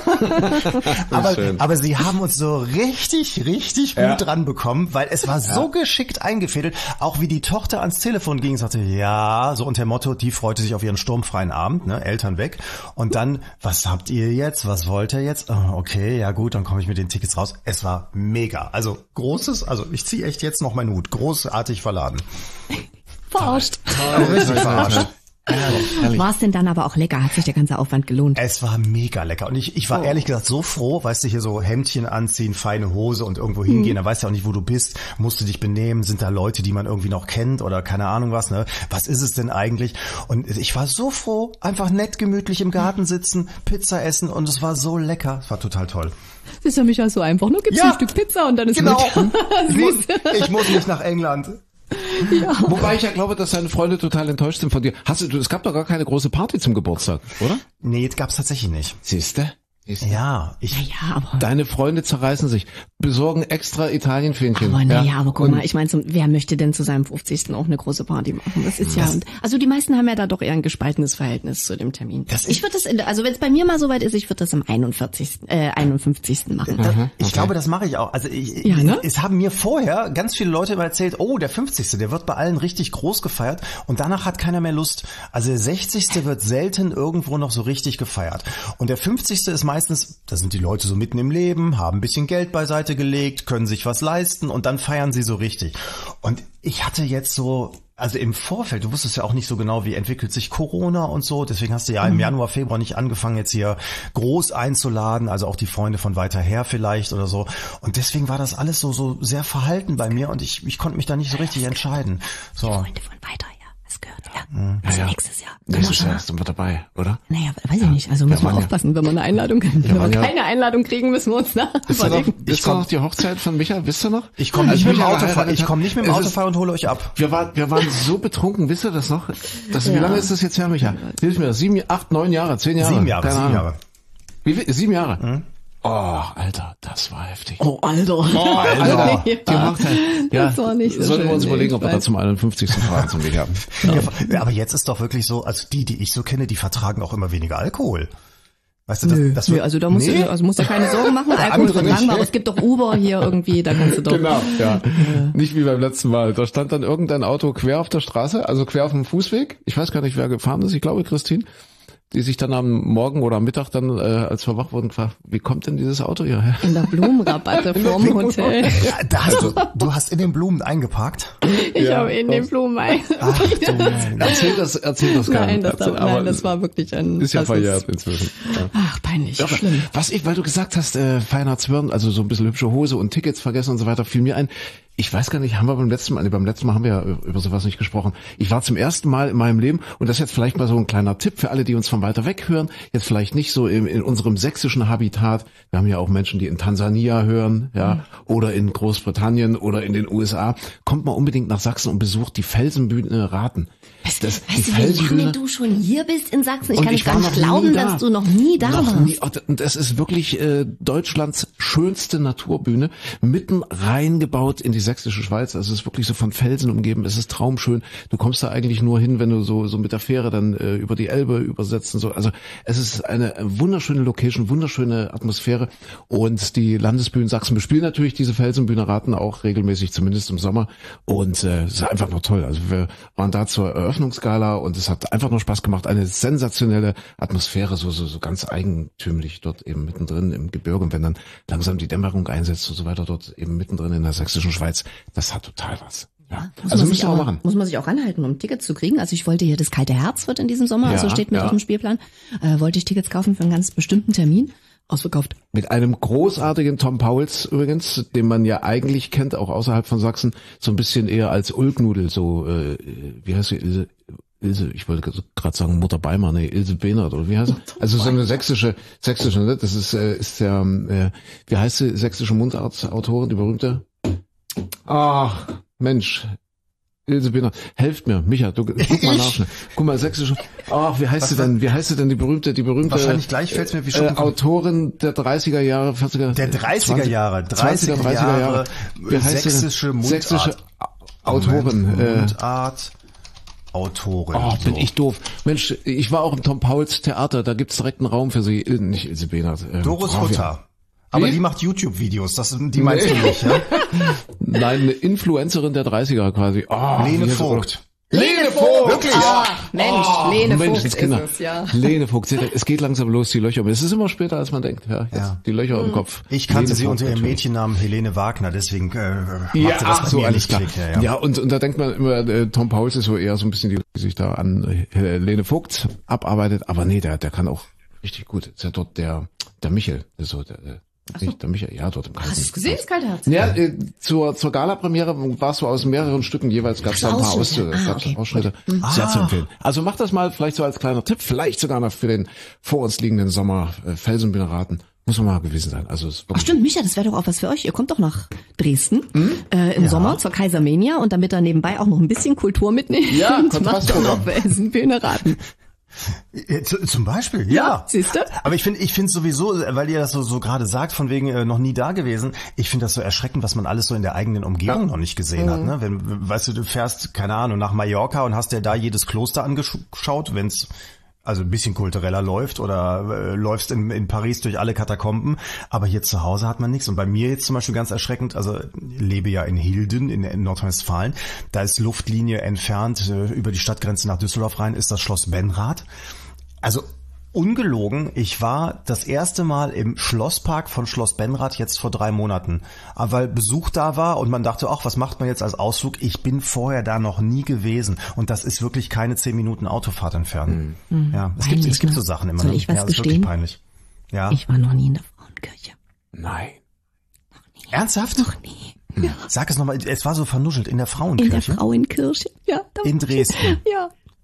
Aber sie haben uns so richtig gut ranbekommen, weil es war so geschickt eingefädelt, auch wie die Tochter ans Telefon ging und sagte, ja, so unter dem Motto, die freute sich auf ihren sturmfreien Abend, ne, Eltern weg. Und dann, was habt ihr jetzt? Was wollt ihr jetzt? Oh, okay, ja gut, dann komme ich mit den Tickets raus. Es war mega. Also ich ziehe echt jetzt noch meinen Hut. Großartig verladen. Verarscht. Richtig verarscht. War es denn dann aber auch lecker? Hat sich der ganze Aufwand gelohnt? Es war mega lecker und ich war ehrlich gesagt so froh, weißt du, hier so Hemdchen anziehen, feine Hose und irgendwo hingehen, dann weißt du auch nicht, wo du bist, musst du dich benehmen, sind da Leute, die man irgendwie noch kennt oder keine Ahnung was, ne? Was ist es denn eigentlich? Und ich war so froh, einfach nett gemütlich im Garten sitzen, Pizza essen und es war so lecker, es war total toll. Das ist ja mich so einfach, nur gibt's ein Stück Pizza und dann ist genau. Mit. Ich muss nicht nach England. Ja. Wobei ich ja glaube, dass deine Freunde total enttäuscht sind von dir. Es gab doch gar keine große Party zum Geburtstag, oder? Nee, das gab's tatsächlich nicht. Siehste? Ja, aber deine Freunde zerreißen sich, besorgen extra Italienfähnchen. Aber guck mal, ich meine, wer möchte denn zu seinem 50. auch eine große Party machen? Das ist also die meisten haben ja da doch eher ein gespaltenes Verhältnis zu dem Termin. Ich würde also wenn es bei mir mal soweit ist, ich würde das am 51. machen. Ich glaube, das mache ich auch. Also es haben mir vorher ganz viele Leute immer erzählt, oh, der 50. der wird bei allen richtig groß gefeiert und danach hat keiner mehr Lust. Also der 60. wird selten irgendwo noch so richtig gefeiert. Und der 50. ist meistens, da sind die Leute so mitten im Leben, haben ein bisschen Geld beiseite gelegt, können sich was leisten und dann feiern sie so richtig. Und ich hatte jetzt so, also im Vorfeld, du wusstest ja auch nicht so genau, wie entwickelt sich Corona und so, deswegen hast du ja im Januar, Februar nicht angefangen, jetzt hier groß einzuladen, also auch die Freunde von weiter her vielleicht oder so. Und deswegen war das alles so sehr verhalten bei mir und ich konnte mich da nicht so richtig entscheiden. So. Die Freunde von weiter her. Das gehört, Also nächstes Jahr. Nächstes Jahr sind wir dabei, oder? Naja, weiß ich nicht. Also müssen wir aufpassen, wenn wir eine Einladung kriegen. Wenn wir keine Einladung kriegen, müssen wir uns überlegen. Ist da noch die Hochzeit von Micha, wisst ihr noch? Ich komme nicht mit dem Autofahrer und hole euch ab. Wir waren so betrunken, wisst ihr das noch? Wie lange ist das jetzt her, Micha? Hilf mir, 7, 8, 9 Jahre, 10 Jahre? 7 Jahre. Wie viel? 7 Jahre? Oh, Alter, das war heftig. Oh, Alter. Die Hochzeit. Ja, das war nicht so sollten wir uns überlegen, ob wir da zum 51. Fragen zum Weg haben. Ja, aber jetzt ist doch wirklich so, also die ich so kenne, die vertragen auch immer weniger Alkohol. Weißt du, das also da musst du keine Sorgen machen. Alkohol wird lang, aber es gibt doch Uber hier irgendwie, da kannst du doch. Genau, ja. Nicht wie beim letzten Mal. Da stand dann irgendein Auto quer auf der Straße, also quer auf dem Fußweg. Ich weiß gar nicht, wer gefahren ist. Ich glaube, Christine. Die sich dann am Morgen oder am Mittag dann, als wir wach wurden, gefragt, wie kommt denn dieses Auto hierher? In der Blumenrabatte vorm Hotel. Ja, du hast in den Blumen eingeparkt? Ich habe in den Blumen eingeparkt. Erzähl das gar nicht. Nein, das war wirklich ein... Ist ja verjährt inzwischen. Ja. Ach, peinlich, ja, schlimm. Weil du gesagt hast, Weihnachtswürden, also so ein bisschen hübsche Hose und Tickets vergessen und so weiter, fiel mir ein. Ich weiß gar nicht, beim letzten Mal haben wir ja über sowas nicht gesprochen. Ich war zum ersten Mal in meinem Leben, und das ist jetzt vielleicht mal so ein kleiner Tipp für alle, die uns von weiter weg hören, jetzt vielleicht nicht so in unserem sächsischen Habitat. Wir haben ja auch Menschen, die in Tansania hören, oder in Großbritannien oder in den USA. Kommt mal unbedingt nach Sachsen und besucht die Felsenbühne Raten. Weißt du, wie lange du schon hier bist in Sachsen? Ich kann es gar nicht glauben, dass du noch nie da warst. Und es ist wirklich Deutschlands schönste Naturbühne, mitten reingebaut in die sächsische Schweiz. Also es ist wirklich so von Felsen umgeben. Es ist traumschön. Du kommst da eigentlich nur hin, wenn du so mit der Fähre dann über die Elbe übersetzt und so. Also es ist eine wunderschöne Location, wunderschöne Atmosphäre. Und die Landesbühnen Sachsen bespielen natürlich diese Felsenbühne Raten auch regelmäßig, zumindest im Sommer. Und es ist einfach nur toll. Also wir waren da zur Eröffnungsgala und es hat einfach nur Spaß gemacht. Eine sensationelle Atmosphäre, so ganz eigentümlich dort eben mittendrin im Gebirge. Und wenn dann langsam die Dämmerung einsetzt und so weiter, dort eben mittendrin in der sächsischen Schweiz, das hat total was. Ja. Also müssen wir auch machen. Muss man sich auch ranhalten, um Tickets zu kriegen. Also ich wollte hier, das Kalte Herz wird in diesem Sommer, also steht mit auf dem Spielplan, wollte ich Tickets kaufen für einen ganz bestimmten Termin. Ausverkauft. Mit einem großartigen Tom Pauls übrigens, den man ja eigentlich kennt, auch außerhalb von Sachsen, so ein bisschen eher als Ulknudel, so, wie heißt sie, Ilse, ich wollte gerade sagen Mutter Beimer, Ilse Behnert, oder wie heißt sie? Also so eine sächsische, ne? Das ist ja, wie heißt sie, sächsische Mundartautorin, die berühmte? Ach, Mensch. Ilse Behnert, helft mir, Micha, guck mal nach. Guck mal, sächsische. Ach, wie heißt sie denn, die berühmte wahrscheinlich gleich fällt's mir wie Schuppen. Autorin der 30er Jahre, 40er. Der 30er Jahre, 30er Jahre. Wie heißt sächsische Mundart. Sächsische Autorin. Mundart. Autorin. Oh, bin ich doof. Mensch, ich war auch im Tom Pauls Theater, da gibt's direkt einen Raum für sie, nicht Ilse Behnert. Doris Hutter. Aber die macht YouTube-Videos, die meinst du nicht, ja? Nein, eine Influencerin der 30er quasi. Oh, Lene Vogt. Lene Vogt! Wirklich? Lene Vogt ist Menschenskinder. es, ja. Lene Vogt, es geht langsam los, die Löcher. Es ist immer später, als man denkt. Ja, jetzt die Löcher im Kopf. Ich kannte Lene sie Vogt, unter ihrem natürlich. Mädchennamen Helene Wagner, deswegen machte Ja, das bei mir alles nicht klar. Klick. Ja, und da denkt man immer, Tom Pauls ist so eher so ein bisschen die, die sich da an Lene Vogt abarbeitet. Aber nee, der kann auch richtig gut. Ist ja dort der Michel, ist so nicht der Michael, ja, dort im Kalten. Hast du es gesehen, das kalte Herz? Ja, zur Gala-Premiere war es so aus mehreren Stücken jeweils, gab es da ein paar Ausschnitte. Ausschnitte. Sehr zu empfehlen. Also macht das mal vielleicht so als kleiner Tipp, vielleicht sogar noch für den vor uns liegenden Sommer Felsenbühne-Raten. Muss man mal gewesen sein. Also es ist Ach stimmt, Micha, das wäre doch auch was für euch. Ihr kommt doch nach Dresden im Sommer zur Kaisermania und damit ihr nebenbei auch noch ein bisschen Kultur mitnehmt, Ja, macht doch noch Kontrastprogramm. Felsenbühne-Raten. Zum Beispiel, ja. Siehst du? Aber ich finde sowieso, weil ihr das so gerade sagt, von wegen noch nie da gewesen, ich finde das so erschreckend, was man alles so in der eigenen Umgebung noch nicht gesehen hat. Ne? Weißt du fährst, keine Ahnung, nach Mallorca und hast dir da jedes Kloster angeschaut, wenn's also ein bisschen kultureller läuft oder läufst in Paris durch alle Katakomben, aber hier zu Hause hat man nichts. Und bei mir jetzt zum Beispiel ganz erschreckend, also ich lebe ja in Hilden in Nordrhein-Westfalen, da ist Luftlinie entfernt über die Stadtgrenze nach Düsseldorf rein, ist das Schloss Benrath. Also ungelogen, ich war das erste Mal im Schlosspark von Schloss Benrath jetzt vor 3 Monaten, weil Besuch da war und man dachte, ach, was macht man jetzt als Ausflug? Ich bin vorher da noch nie gewesen und das ist wirklich keine 10 Minuten Autofahrt entfernt. Ja, es gibt so Sachen immer. Soll ich was ja, das ist wirklich gestehen? peinlich. Ja. Ich war noch nie in der Frauenkirche. Nein. Ernsthaft? Noch nie. Ja. Sag es nochmal, es war so vernuschelt in der In der Frauenkirche. Frauenkirche. Ja. Da In Dresden. Ja.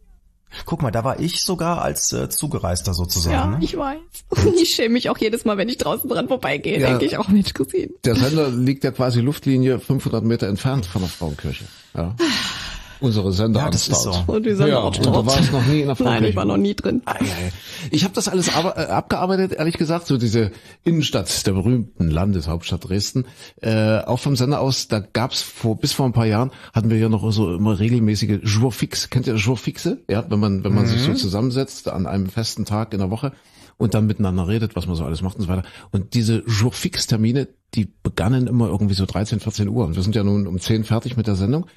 Guck mal, da war ich sogar als Zugereister sozusagen. Ja, Ne? ich weiß. Ich schäme mich auch jedes Mal, wenn ich draußen dran vorbeigehe, Ja. denke ich auch, Mensch, gesehen. Der Sender liegt ja quasi Luftlinie 500 Meter entfernt von der Frauenkirche. Ja. Unsere Sender. Ja, das ist so. Und die sind Ja, auch und du warst noch nie in der Frauenkirche. Nein, ich war noch nie drin. Ich habe das alles abgearbeitet, ehrlich gesagt, so diese Innenstadt der berühmten Landeshauptstadt Dresden. Auch vom Sender aus, da gab's bis vor ein paar Jahren, hatten wir ja noch so immer regelmäßige Jour fixe. Kennt ihr Jour fixe? Ja, wenn man sich so zusammensetzt an einem festen Tag in der Woche und dann miteinander redet, was man so alles macht und so weiter. Und diese Jour fixe Termine, die begannen immer irgendwie so 13, 14 Uhr. Und wir sind ja nun um 10 fertig mit der Sendung.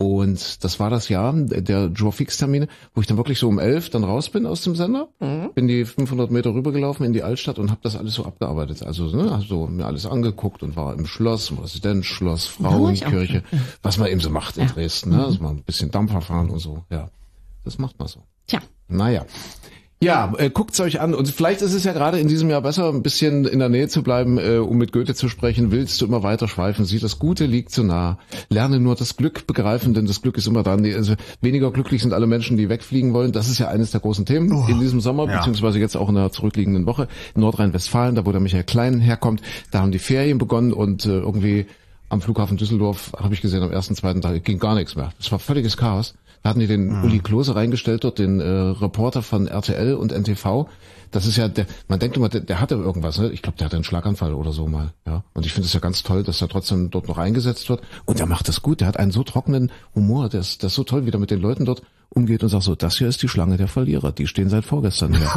Und das war das Jahr der Jour-Fix-Termine, wo ich dann wirklich so um 11 dann raus bin aus dem Sender, bin die 500 Meter rübergelaufen in die Altstadt und habe das alles so abgearbeitet. Also so mir alles angeguckt und war im Schloss, im Residenzschloss, Frauenkirche, was man eben so macht in Dresden. Ne? Also mal ein bisschen Dampfer fahren und so. Ja, das macht man so. Tja. Naja. Ja, guckt's euch an. Und vielleicht ist es ja gerade in diesem Jahr besser, ein bisschen in der Nähe zu bleiben, um mit Goethe zu sprechen. Willst du immer weiter schweifen? Sieh, das Gute liegt so nah. Lerne nur das Glück begreifen, denn das Glück ist immer da. Also weniger glücklich sind alle Menschen, die wegfliegen wollen. Das ist ja eines der großen Themen in diesem Sommer, beziehungsweise jetzt auch in der zurückliegenden Woche. In Nordrhein-Westfalen, da wo der Michael Klein herkommt, da haben die Ferien begonnen und irgendwie am Flughafen Düsseldorf, habe ich gesehen, am ersten, zweiten Tag ging gar nichts mehr. Es war völliges Chaos. Da hatten die den Uli Klose reingestellt, dort den Reporter von RTL und NTV. Das ist ja, man denkt immer, der hatte irgendwas, ne? Ich glaube, der hatte einen Schlaganfall oder so mal. Ja. Und ich finde es ja ganz toll, dass er trotzdem dort noch eingesetzt wird. Und der macht das gut. Der hat einen so trockenen Humor. Der ist so toll, wie er mit den Leuten dort umgeht und sagt so, das hier ist die Schlange der Verlierer. Die stehen seit vorgestern hier.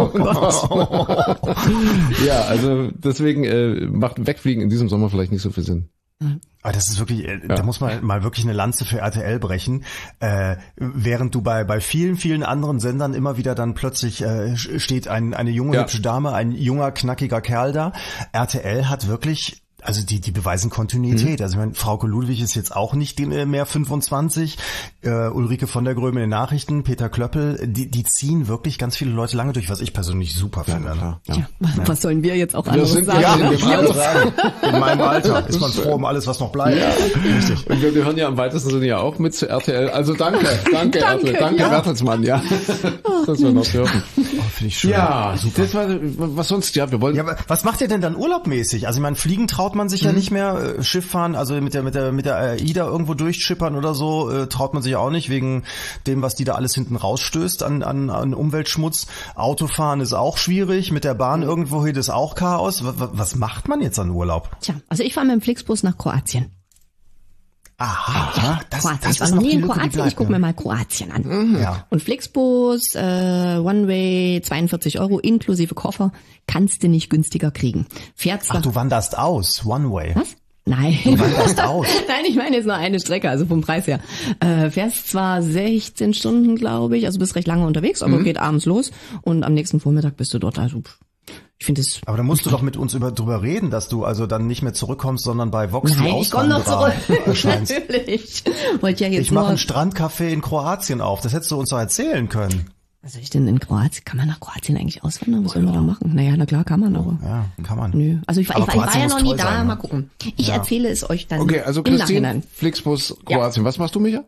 Ja, also deswegen macht Wegfliegen in diesem Sommer vielleicht nicht so viel Sinn. Aber das ist wirklich, da muss man mal wirklich eine Lanze für RTL brechen. Während du bei vielen, vielen anderen Sendern immer wieder dann plötzlich steht eine junge, hübsche Dame, ein junger, knackiger Kerl da. RTL hat wirklich, also die beweisen Kontinuität. Also ich meine, Frauke Ludwig ist jetzt auch nicht mehr 25, Ulrike von der Gröben in den Nachrichten, Peter Klöppel, die ziehen wirklich ganz viele Leute lange durch, was ich persönlich super finde. Klar, ja. Tja, was sollen wir jetzt auch Wir anderes sind sagen? ja ne? in dem Alter. In meinem Alter ist man froh um alles, was noch bleibt. Ja, richtig. Und wir gehören ja im weitesten Sinne ja auch mit zu RTL. Also danke RTL, danke ja. Bertelsmann, ja. Das wir noch dürfen. Finde ich schön. Ja, super. Das war, was sonst? Ja, wir wollen. Ja, aber was macht ihr denn dann urlaubmäßig? Also ich meine, fliegen traut man sich ja nicht mehr, Schiff fahren, also mit der AIDA irgendwo durchschippern oder so, traut man sich auch nicht, wegen dem, was die da alles hinten rausstößt an Umweltschmutz. Autofahren ist auch schwierig, mit der Bahn irgendwo hin ist auch Chaos. Was macht man jetzt an Urlaub? Tja, also ich fahre mit dem Flixbus nach Kroatien. Aha, das Ich war ist noch noch nie die in Lücke, die Kroatien, bleibt, ich gucke ne? mir mal Kroatien an. Ja. Und Flixbus, One-Way, 42 € inklusive Koffer, kannst du nicht günstiger kriegen. Fährt zwar... Ach, du wanderst aus, One-Way. Was? Nein. Du wanderst aus. Nein, ich meine jetzt nur eine Strecke, also vom Preis her. Fährst zwar 16 Stunden, glaube ich, also bist recht lange unterwegs, aber geht abends los und am nächsten Vormittag bist du dort. Also ich finde es... Aber da musst du doch mit uns drüber reden, dass du also dann nicht mehr zurückkommst, sondern bei Vox die Nein, ich komme noch Auswanderer zurück. erscheinst. Natürlich. Wollte ja jetzt Ich mache nur... ein Strandcafé in Kroatien auf. Das hättest du uns doch erzählen können. Was soll ich denn in Kroatien? Kann man nach Kroatien eigentlich auswandern? Was soll man da machen? Naja, na klar kann man, aber... Ja, kann man. Nö. Also ich war Aber ja Kroatien noch muss nie toll da, sein, mal ne? gucken. Ich erzähle es euch dann Okay, also im Christine, Nachhinein. Flixbus Kroatien. Was machst du, Micha?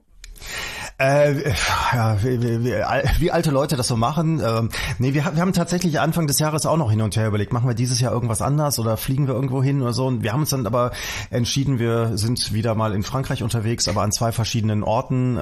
Ja, wie alte Leute das so machen. Nee, wir haben tatsächlich Anfang des Jahres auch noch hin und her überlegt, machen wir dieses Jahr irgendwas anders oder fliegen wir irgendwo hin oder so. Und wir haben uns dann aber entschieden, wir sind wieder mal in Frankreich unterwegs, aber an 2 verschiedenen Orten.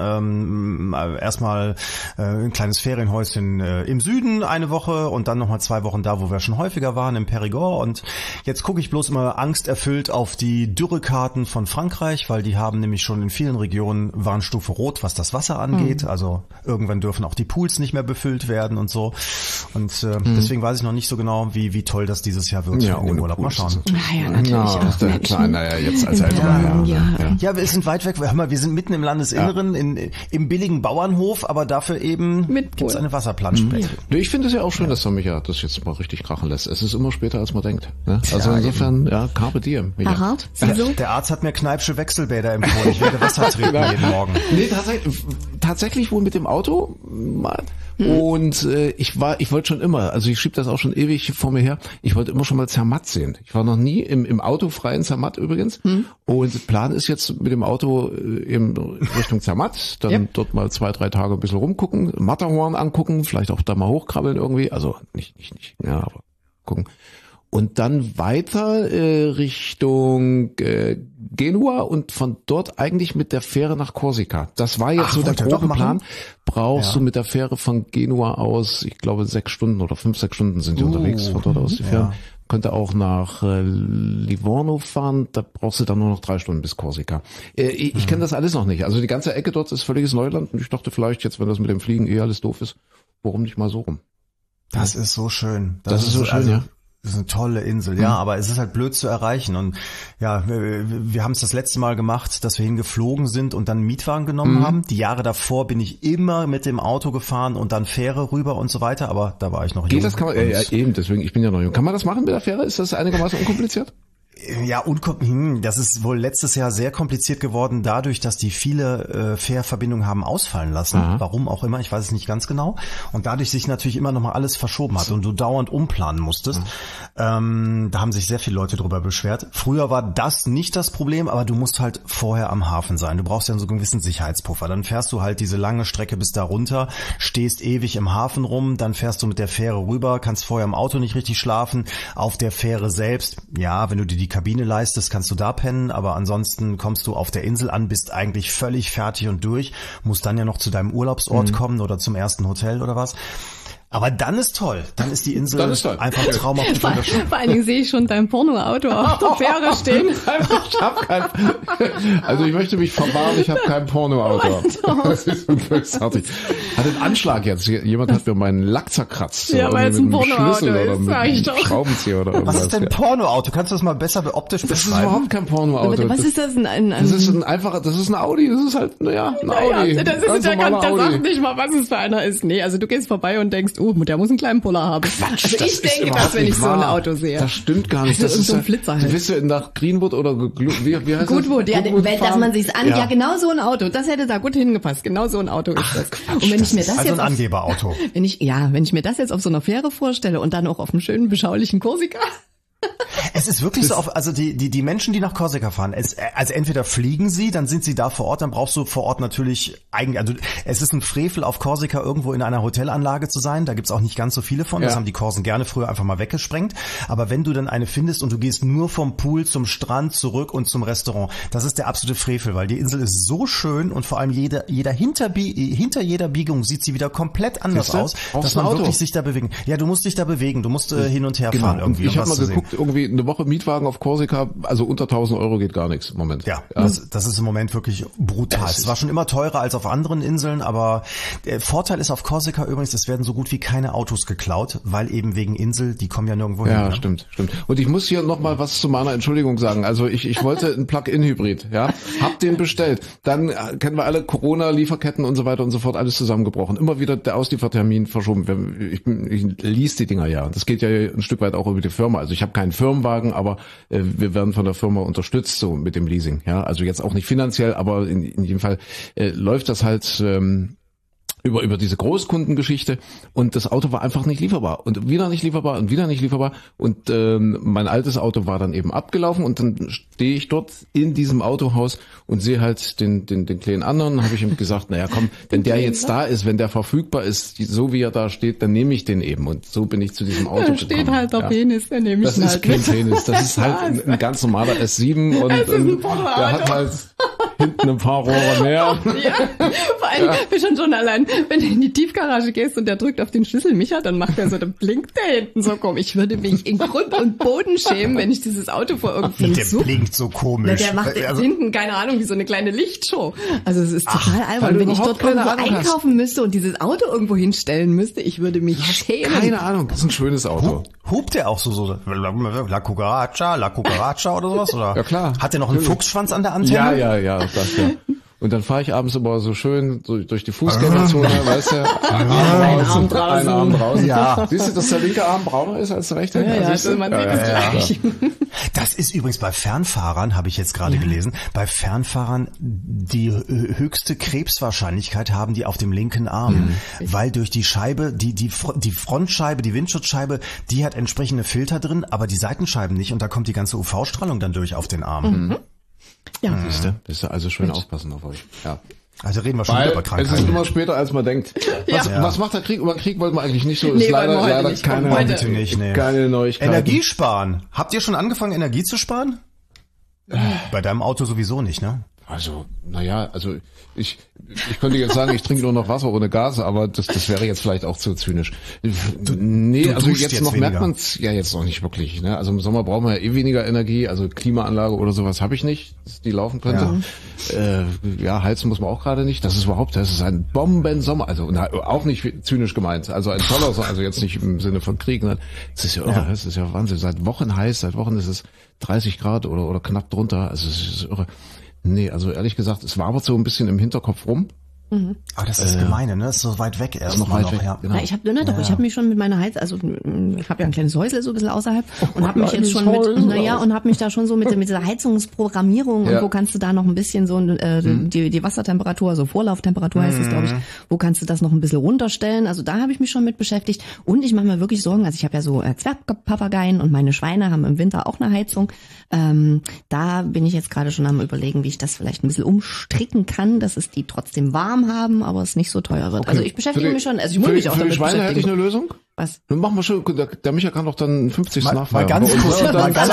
Erstmal ein kleines Ferienhäuschen im Süden eine Woche und dann nochmal 2 Wochen da, wo wir schon häufiger waren, im Périgord. Und jetzt gucke ich bloß immer angsterfüllt auf die Dürrekarten von Frankreich, weil die haben nämlich schon in vielen Regionen Warnstufe Rot, was das Wasser angeht. Also irgendwann dürfen auch die Pools nicht mehr befüllt werden und so. Und deswegen weiß ich noch nicht so genau, wie toll das dieses Jahr wird in dem Urlaub. Mal schauen. Naja, natürlich Ja, auch ist der Menschen. klar, naja, jetzt als älterer Herr. Ja, wir sind weit weg. Hör mal, wir sind mitten im Landesinneren, im billigen Bauernhof, aber dafür eben Mit gibt's Pool. eine Wasserplanschbecken. Nee, ich finde es ja auch schön, dass der Micha das jetzt mal richtig krachen lässt. Es ist immer später, als man denkt. Ne? Also insofern, ja, carpe diem, Micha. Herr Hart, Sie so? Der Arzt hat mir Kneipsche Wechselbäder empfohlen. Ich werde Wasser trinken jeden Morgen. Nee, tatsächlich wohl mit dem Auto mal. Und ich wollte schon immer, also ich schieb das auch schon ewig vor mir her, ich wollte immer schon mal Zermatt sehen. Ich war noch nie im autofreien Zermatt übrigens. Und Plan ist jetzt mit dem Auto eben Richtung Zermatt, dann dort mal 2-3 Tage ein bisschen rumgucken, Matterhorn angucken, vielleicht auch da mal hochkrabbeln irgendwie, also nicht, ja, aber gucken. Und dann weiter Richtung Genua und von dort eigentlich mit der Fähre nach Korsika. Das war jetzt so der wollt ihr grobe doch machen? Plan. Brauchst du mit der Fähre von Genua aus, ich glaube 6 Stunden oder 5-6 Stunden sind die unterwegs von dort aus die Fähre. Könnte auch nach Livorno fahren, da brauchst du dann nur noch 3 Stunden bis Korsika. Ich kenne das alles noch nicht. Also die ganze Ecke dort ist völliges Neuland und ich dachte vielleicht jetzt, wenn das mit dem Fliegen alles doof ist, warum nicht mal so rum? Das ist so schön. Das ist so schön, ja. Das ist eine tolle Insel, ja, aber es ist halt blöd zu erreichen und ja, wir haben es das letzte Mal gemacht, dass wir hingeflogen sind und dann einen Mietwagen genommen haben. Die Jahre davor bin ich immer mit dem Auto gefahren und dann Fähre rüber und so weiter, aber da war ich noch jung. Geht das, kann man, ja, eben, deswegen, ich bin ja noch jung. Kann man das machen mit der Fähre? Ist das einigermaßen unkompliziert? Ja, das ist wohl letztes Jahr sehr kompliziert geworden, dadurch, dass die viele Fährverbindungen haben ausfallen lassen. Aha. Warum auch immer, ich weiß es nicht ganz genau. Und dadurch sich natürlich immer noch mal alles verschoben hat und du dauernd umplanen musstest. Da haben sich sehr viele Leute drüber beschwert. Früher war das nicht das Problem, aber du musst halt vorher am Hafen sein. Du brauchst ja so einen gewissen Sicherheitspuffer. Dann fährst du halt diese lange Strecke bis da runter, stehst ewig im Hafen rum, dann fährst du mit der Fähre rüber, kannst vorher im Auto nicht richtig schlafen. Auf der Fähre selbst, ja, wenn du dir die Kabine leistest, kannst du da pennen, aber ansonsten kommst du auf der Insel an, bist eigentlich völlig fertig und durch, musst dann ja noch zu deinem Urlaubsort kommen oder zum ersten Hotel oder was. Aber dann ist toll. Dann ist die Insel einfach traumhaft. Vor allen Dingen sehe ich schon dein Porno-Auto auf der Fähre stehen. Ich habe also ich möchte mich verwahren, ich habe kein Porno-Auto. Das ist so bösartig. Hat einen Anschlag jetzt. Jemand hat mir meinen Lack zerkratzt. Ja, weil es ein Porno-Auto ist, sag ich doch. Schraubenzieher oder irgendwas. Was ist denn Porno-Auto? Kannst du das mal besser optisch Das ist beschreiben? überhaupt kein Porno-Auto. Was ist das? Das ist ein einfacher, das ist ein Audi. Das ist halt, naja, ein Audi. Ja, das ist der sagt nicht mal, was es für einer ist. Nee, also du gehst vorbei und denkst, oh, der muss einen kleinen Puller haben. Quatsch, also ich denke das, wenn ich so ein Auto sehe. Das stimmt gar nicht. Das Das ist so ein Flitzer halt. Bist du nach Greenwood oder wie heißt Goodwood, das? ja, Goodwood dass fahren? man sich's an, ja, genau so ein Auto. Das hätte da gut hingepasst. Genau so ein Auto ist das. Quatsch, und wenn ich mir das Also jetzt ein Angeberauto. wenn ich mir das jetzt auf so einer Fähre vorstelle und dann auch auf einem schönen beschaulichen Korsika. Es ist wirklich so, also die Menschen, die nach Korsika fahren, also entweder fliegen sie, dann sind sie da vor Ort, dann brauchst du vor Ort natürlich also es ist ein Frevel auf Korsika irgendwo in einer Hotelanlage zu sein, da gibt's auch nicht ganz so viele von, das haben die Korsen gerne früher einfach mal weggesprengt, aber wenn du dann eine findest und du gehst nur vom Pool zum Strand zurück und zum Restaurant, das ist der absolute Frevel, weil die Insel ist so schön und vor allem hinter jeder Biegung sieht sie wieder komplett anders aus, dass man wirklich sich da bewegen. Ja, du musst dich da bewegen, du musst hin und her fahren irgendwie. Ich habe mal geguckt, irgendwie eine Woche Mietwagen auf Korsika, also unter 1.000 Euro geht gar nichts im Moment. Ja, das ist im Moment wirklich brutal. Es war schon immer teurer als auf anderen Inseln, aber der Vorteil ist auf Korsika übrigens, es werden so gut wie keine Autos geklaut, weil eben wegen Insel, die kommen ja nirgendwo hin. Ja, stimmt. Und ich muss hier noch mal was zu meiner Entschuldigung sagen. Also ich wollte einen Plug-in-Hybrid, ja, hab den bestellt. Dann kennen wir alle Corona-Lieferketten und so weiter und so fort, alles zusammengebrochen. Immer wieder der Ausliefertermin verschoben. Ich lease die Dinger ja. Das geht ja ein Stück weit auch über die Firma. Also ich habe keinen Firmenwagen, aber wir werden von der Firma unterstützt so mit dem Leasing. Ja, also jetzt auch nicht finanziell, aber in jedem Fall läuft das halt über diese Großkundengeschichte und das Auto war einfach nicht lieferbar und wieder nicht lieferbar und wieder nicht lieferbar und mein altes Auto war dann eben abgelaufen und dann stehe ich dort in diesem Autohaus und sehe halt den kleinen anderen, habe ich ihm gesagt, naja komm, wenn der jetzt da ist, wenn der verfügbar ist, so wie er da steht, dann nehme ich den eben und so bin ich zu diesem Auto gekommen. Da steht halt der Penis, dann nehme ich ihn halt. Das ist kein Penis, das ist halt ein ganz normaler S7 und der hat halt hinten ein paar Rohre mehr. Ja, vor allem, schon allein, wenn du in die Tiefgarage gehst und der drückt auf den Schlüssel, Micha, dann macht er so, dann blinkt der hinten so komisch. Ich würde mich in Grund und Boden schämen, wenn ich dieses Auto vor irgendeinem Der blinkt so komisch. Der macht hinten, keine Ahnung, wie so eine kleine Lichtshow. Also es ist total albern. Wenn ich dort irgendwo einkaufen müsste und dieses Auto irgendwo hinstellen müsste, ich würde mich schämen. Keine Ahnung, das ist ein schönes Auto. Hupt der auch so La Cucaracha oder sowas? Oder? Ja klar. Hat der noch einen Fuchsschwanz an der Antenne? Ja, das ja. Und dann fahre ich abends immer so schön durch die Fußgängerzone, weißt du, ein Arm draußen. Ja. Siehst du, dass der linke Arm brauner ist als der rechte? Ja, also man sieht es gleich. Das ist übrigens bei Fernfahrern, habe ich jetzt gerade gelesen, bei Fernfahrern die höchste Krebswahrscheinlichkeit haben die auf dem linken Arm, weil durch die Scheibe, die Frontscheibe, die Windschutzscheibe, die hat entsprechende Filter drin, aber die Seitenscheiben nicht und da kommt die ganze UV-Strahlung dann durch auf den Arm. Ja. Siehst du, also schön aufpassen auf euch. Ja. Also reden wir schon wieder über Krankheiten. Es ist immer später, als man denkt. Was macht der Krieg? Über den Krieg wollten wir eigentlich nicht so. Nee, ist leider nicht. keine Neuigkeit. Energiesparen. Habt ihr schon angefangen, Energie zu sparen? Bei deinem Auto sowieso nicht, ne? Also, ich könnte jetzt sagen, ich trinke nur noch Wasser ohne Gas, aber das wäre jetzt vielleicht auch zu zynisch. Also jetzt noch merkt man es ja jetzt noch nicht wirklich. Ne? Also im Sommer brauchen wir ja eh weniger Energie, also Klimaanlage oder sowas habe ich nicht, die laufen könnte. Ja. Heizen muss man auch gerade nicht. Das ist ein Bombensommer, also auch nicht zynisch gemeint, also ein toller Sommer, also jetzt nicht im Sinne von Krieg. Ne? Das ist ja irre, das ist ja Wahnsinn. Seit Wochen heiß, seit Wochen ist es 30 Grad oder knapp drunter, also es ist irre. Nee, also ehrlich gesagt, es wabert so ein bisschen im Hinterkopf rum. Aber das ist gemeine, ne? Das ist so weit weg erst noch. Weit weg, ja. Genau. Na, ich habe mich schon mit meiner ich habe ja ein kleines Häusle so ein bisschen außerhalb und habe mich jetzt schon habe mich da schon so mit dieser Heizungsprogrammierung und wo kannst du da noch ein bisschen so die Wassertemperatur, also Vorlauftemperatur heißt es, glaube ich, wo kannst du das noch ein bisschen runterstellen? Also da habe ich mich schon mit beschäftigt und ich mache mir wirklich Sorgen, also ich habe ja so Zwergpapageien und meine Schweine haben im Winter auch eine Heizung. Da bin ich jetzt gerade schon am Überlegen, wie ich das vielleicht ein bisschen umstricken kann, dass es die trotzdem warm haben, aber es nicht so teuer wird. Okay. Also ich beschäftige mich schon, also ich muss mich auch damit beschäftigen. Für die Schweine hätte ich eine Lösung? Was? Dann machen wir schon, der Micha kann doch dann 50 nachfeiern. Mal ganz kurz.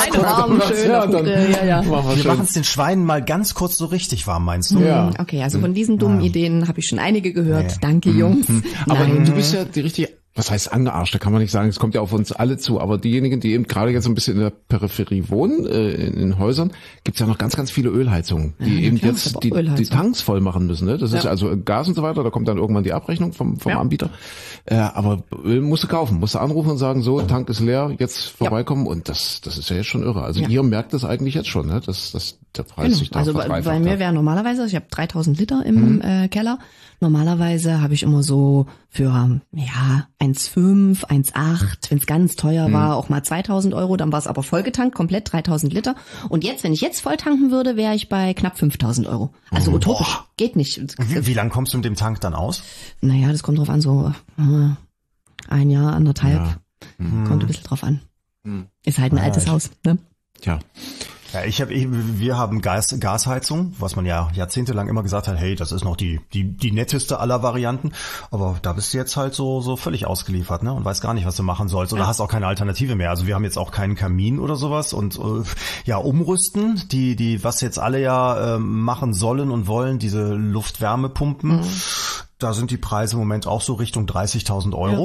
Wir machen es den Schweinen mal ganz kurz so richtig warm, meinst du? Ja. Okay, also von diesen dummen Ideen habe ich schon einige gehört. Ja. Danke, Jungs. Aber du bist ja die richtige, was heißt angearscht, kann man nicht sagen, es kommt ja auf uns alle zu, aber diejenigen, die eben gerade jetzt ein bisschen in der Peripherie wohnen, in Häusern, gibt's ja noch ganz, ganz viele Ölheizungen, die eben jetzt die Tanks voll machen müssen. Ne? Das ist also Gas und so weiter, da kommt dann irgendwann die Abrechnung vom Anbieter. Aber Öl musst du kaufen, musst du anrufen und sagen, so, Tank ist leer, jetzt vorbeikommen und das ist ja jetzt schon irre. Also ihr merkt das eigentlich jetzt schon, ne? dass der Preis sich da verdreifacht. Also bei mir wäre normalerweise, ich habe 3000 Liter im Keller, normalerweise habe ich immer so für 1,5, 1,8, wenn es ganz teuer war, auch mal 2.000 Euro, dann war es aber vollgetankt, komplett 3.000 Liter. Und jetzt, wenn ich jetzt voll tanken würde, wäre ich bei knapp 5.000 Euro. Also utopisch, geht nicht. Wie lang kommst du mit dem Tank dann aus? Naja, das kommt drauf an, so 1 Jahr, 1,5. Ja. Kommt ein bisschen drauf an. Ist halt ein altes Haus, ne? Tja. Ja, wir haben Gasheizung, was man ja jahrzehntelang immer gesagt hat, hey, das ist noch die netteste aller Varianten, aber da bist du jetzt halt so völlig ausgeliefert, ne, und weißt gar nicht, was du machen sollst oder hast auch keine Alternative mehr. Also wir haben jetzt auch keinen Kamin oder sowas und umrüsten, die was jetzt alle machen sollen und wollen, diese Luftwärmepumpen, da sind die Preise im Moment auch so Richtung 30.000 Euro.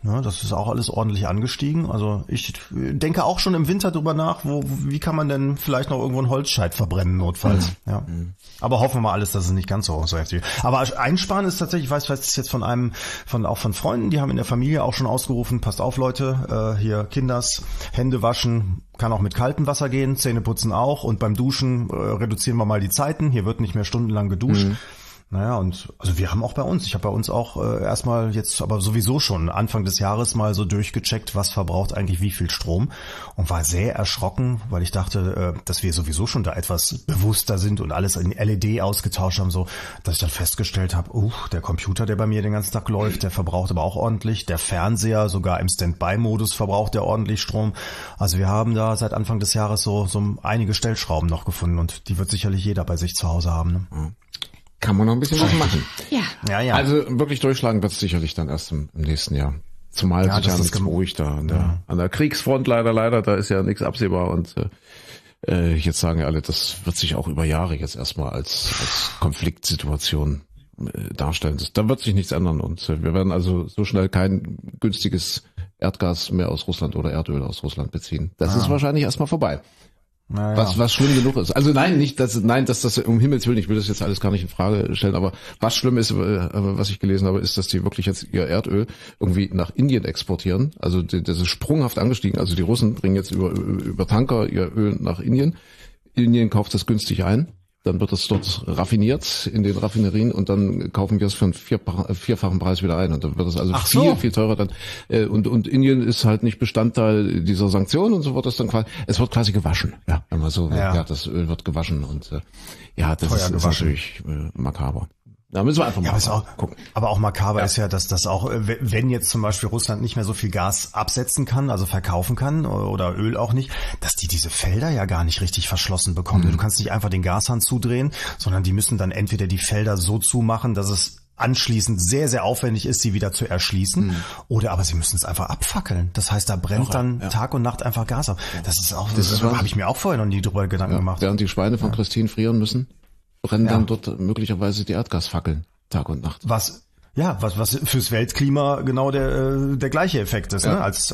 Ne, das ist auch alles ordentlich angestiegen. Also ich denke auch schon im Winter drüber nach, wie kann man denn vielleicht noch irgendwo einen Holzscheit verbrennen, notfalls. Ja. Aber hoffen wir mal alles, dass es nicht ganz so heftig ist. Aber einsparen ist tatsächlich, ich weiß es jetzt von Freunden, die haben in der Familie auch schon ausgerufen, passt auf Leute, hier Kinders, Hände waschen, kann auch mit kaltem Wasser gehen, Zähne putzen auch und beim Duschen reduzieren wir mal die Zeiten. Hier wird nicht mehr stundenlang geduscht. Naja, und also wir haben auch ich habe bei uns auch erstmal jetzt aber sowieso schon Anfang des Jahres mal so durchgecheckt, was verbraucht eigentlich wie viel Strom und war sehr erschrocken, weil ich dachte, dass wir sowieso schon da etwas bewusster sind und alles in LED ausgetauscht haben, so, dass ich dann festgestellt habe, der Computer, der bei mir den ganzen Tag läuft, der verbraucht aber auch ordentlich, der Fernseher sogar im Standby-Modus verbraucht der ordentlich Strom. Also wir haben da seit Anfang des Jahres so einige Stellschrauben noch gefunden und die wird sicherlich jeder bei sich zu Hause haben. Ne? Kann man noch ein bisschen was machen. Ja. Also wirklich durchschlagen wird es sicherlich dann erst im nächsten Jahr. Zumal sich ja nichts ruhig da an der Kriegsfront leider, da ist ja nichts absehbar und jetzt sagen ja alle, das wird sich auch über Jahre jetzt erstmal als Konfliktsituation darstellen. Da wird sich nichts ändern und wir werden also so schnell kein günstiges Erdgas mehr aus Russland oder Erdöl aus Russland beziehen. Das ist wahrscheinlich erstmal vorbei. Naja. Was schlimm genug ist. Also dass das um Himmels Willen, ich will das jetzt alles gar nicht in Frage stellen, aber was schlimm ist, was ich gelesen habe, ist, dass die wirklich jetzt ihr Erdöl irgendwie nach Indien exportieren. Also das ist sprunghaft angestiegen. Also die Russen bringen jetzt über Tanker ihr Öl nach Indien. Indien kauft das günstig ein. Dann wird es dort raffiniert in den Raffinerien und dann kaufen wir es für einen vierfachen Preis wieder ein. Und dann wird es also viel teurer dann. Und Indien ist halt nicht Bestandteil dieser Sanktionen und so wird es dann es wird quasi gewaschen. Ja, wenn man so, das Öl wird gewaschen und das ist natürlich makaber. Da müssen wir einfach mal gucken. Aber auch makaber ist ja, dass das auch, wenn jetzt zum Beispiel Russland nicht mehr so viel Gas absetzen kann, also verkaufen kann oder Öl auch nicht, dass die diese Felder ja gar nicht richtig verschlossen bekommen. Du kannst nicht einfach den Gashahn zudrehen, sondern die müssen dann entweder die Felder so zumachen, dass es anschließend sehr, sehr aufwendig ist, sie wieder zu erschließen, aber sie müssen es einfach abfackeln. Das heißt, da brennt Tag und Nacht einfach Gas ab. Das ist auch, das habe ich mir auch vorher noch nie drüber Gedanken gemacht. Während die Schweine von Christine frieren müssen, brennen dann dort möglicherweise die Erdgasfackeln Tag und Nacht. Was fürs Weltklima genau der gleiche Effekt ist, ne? Es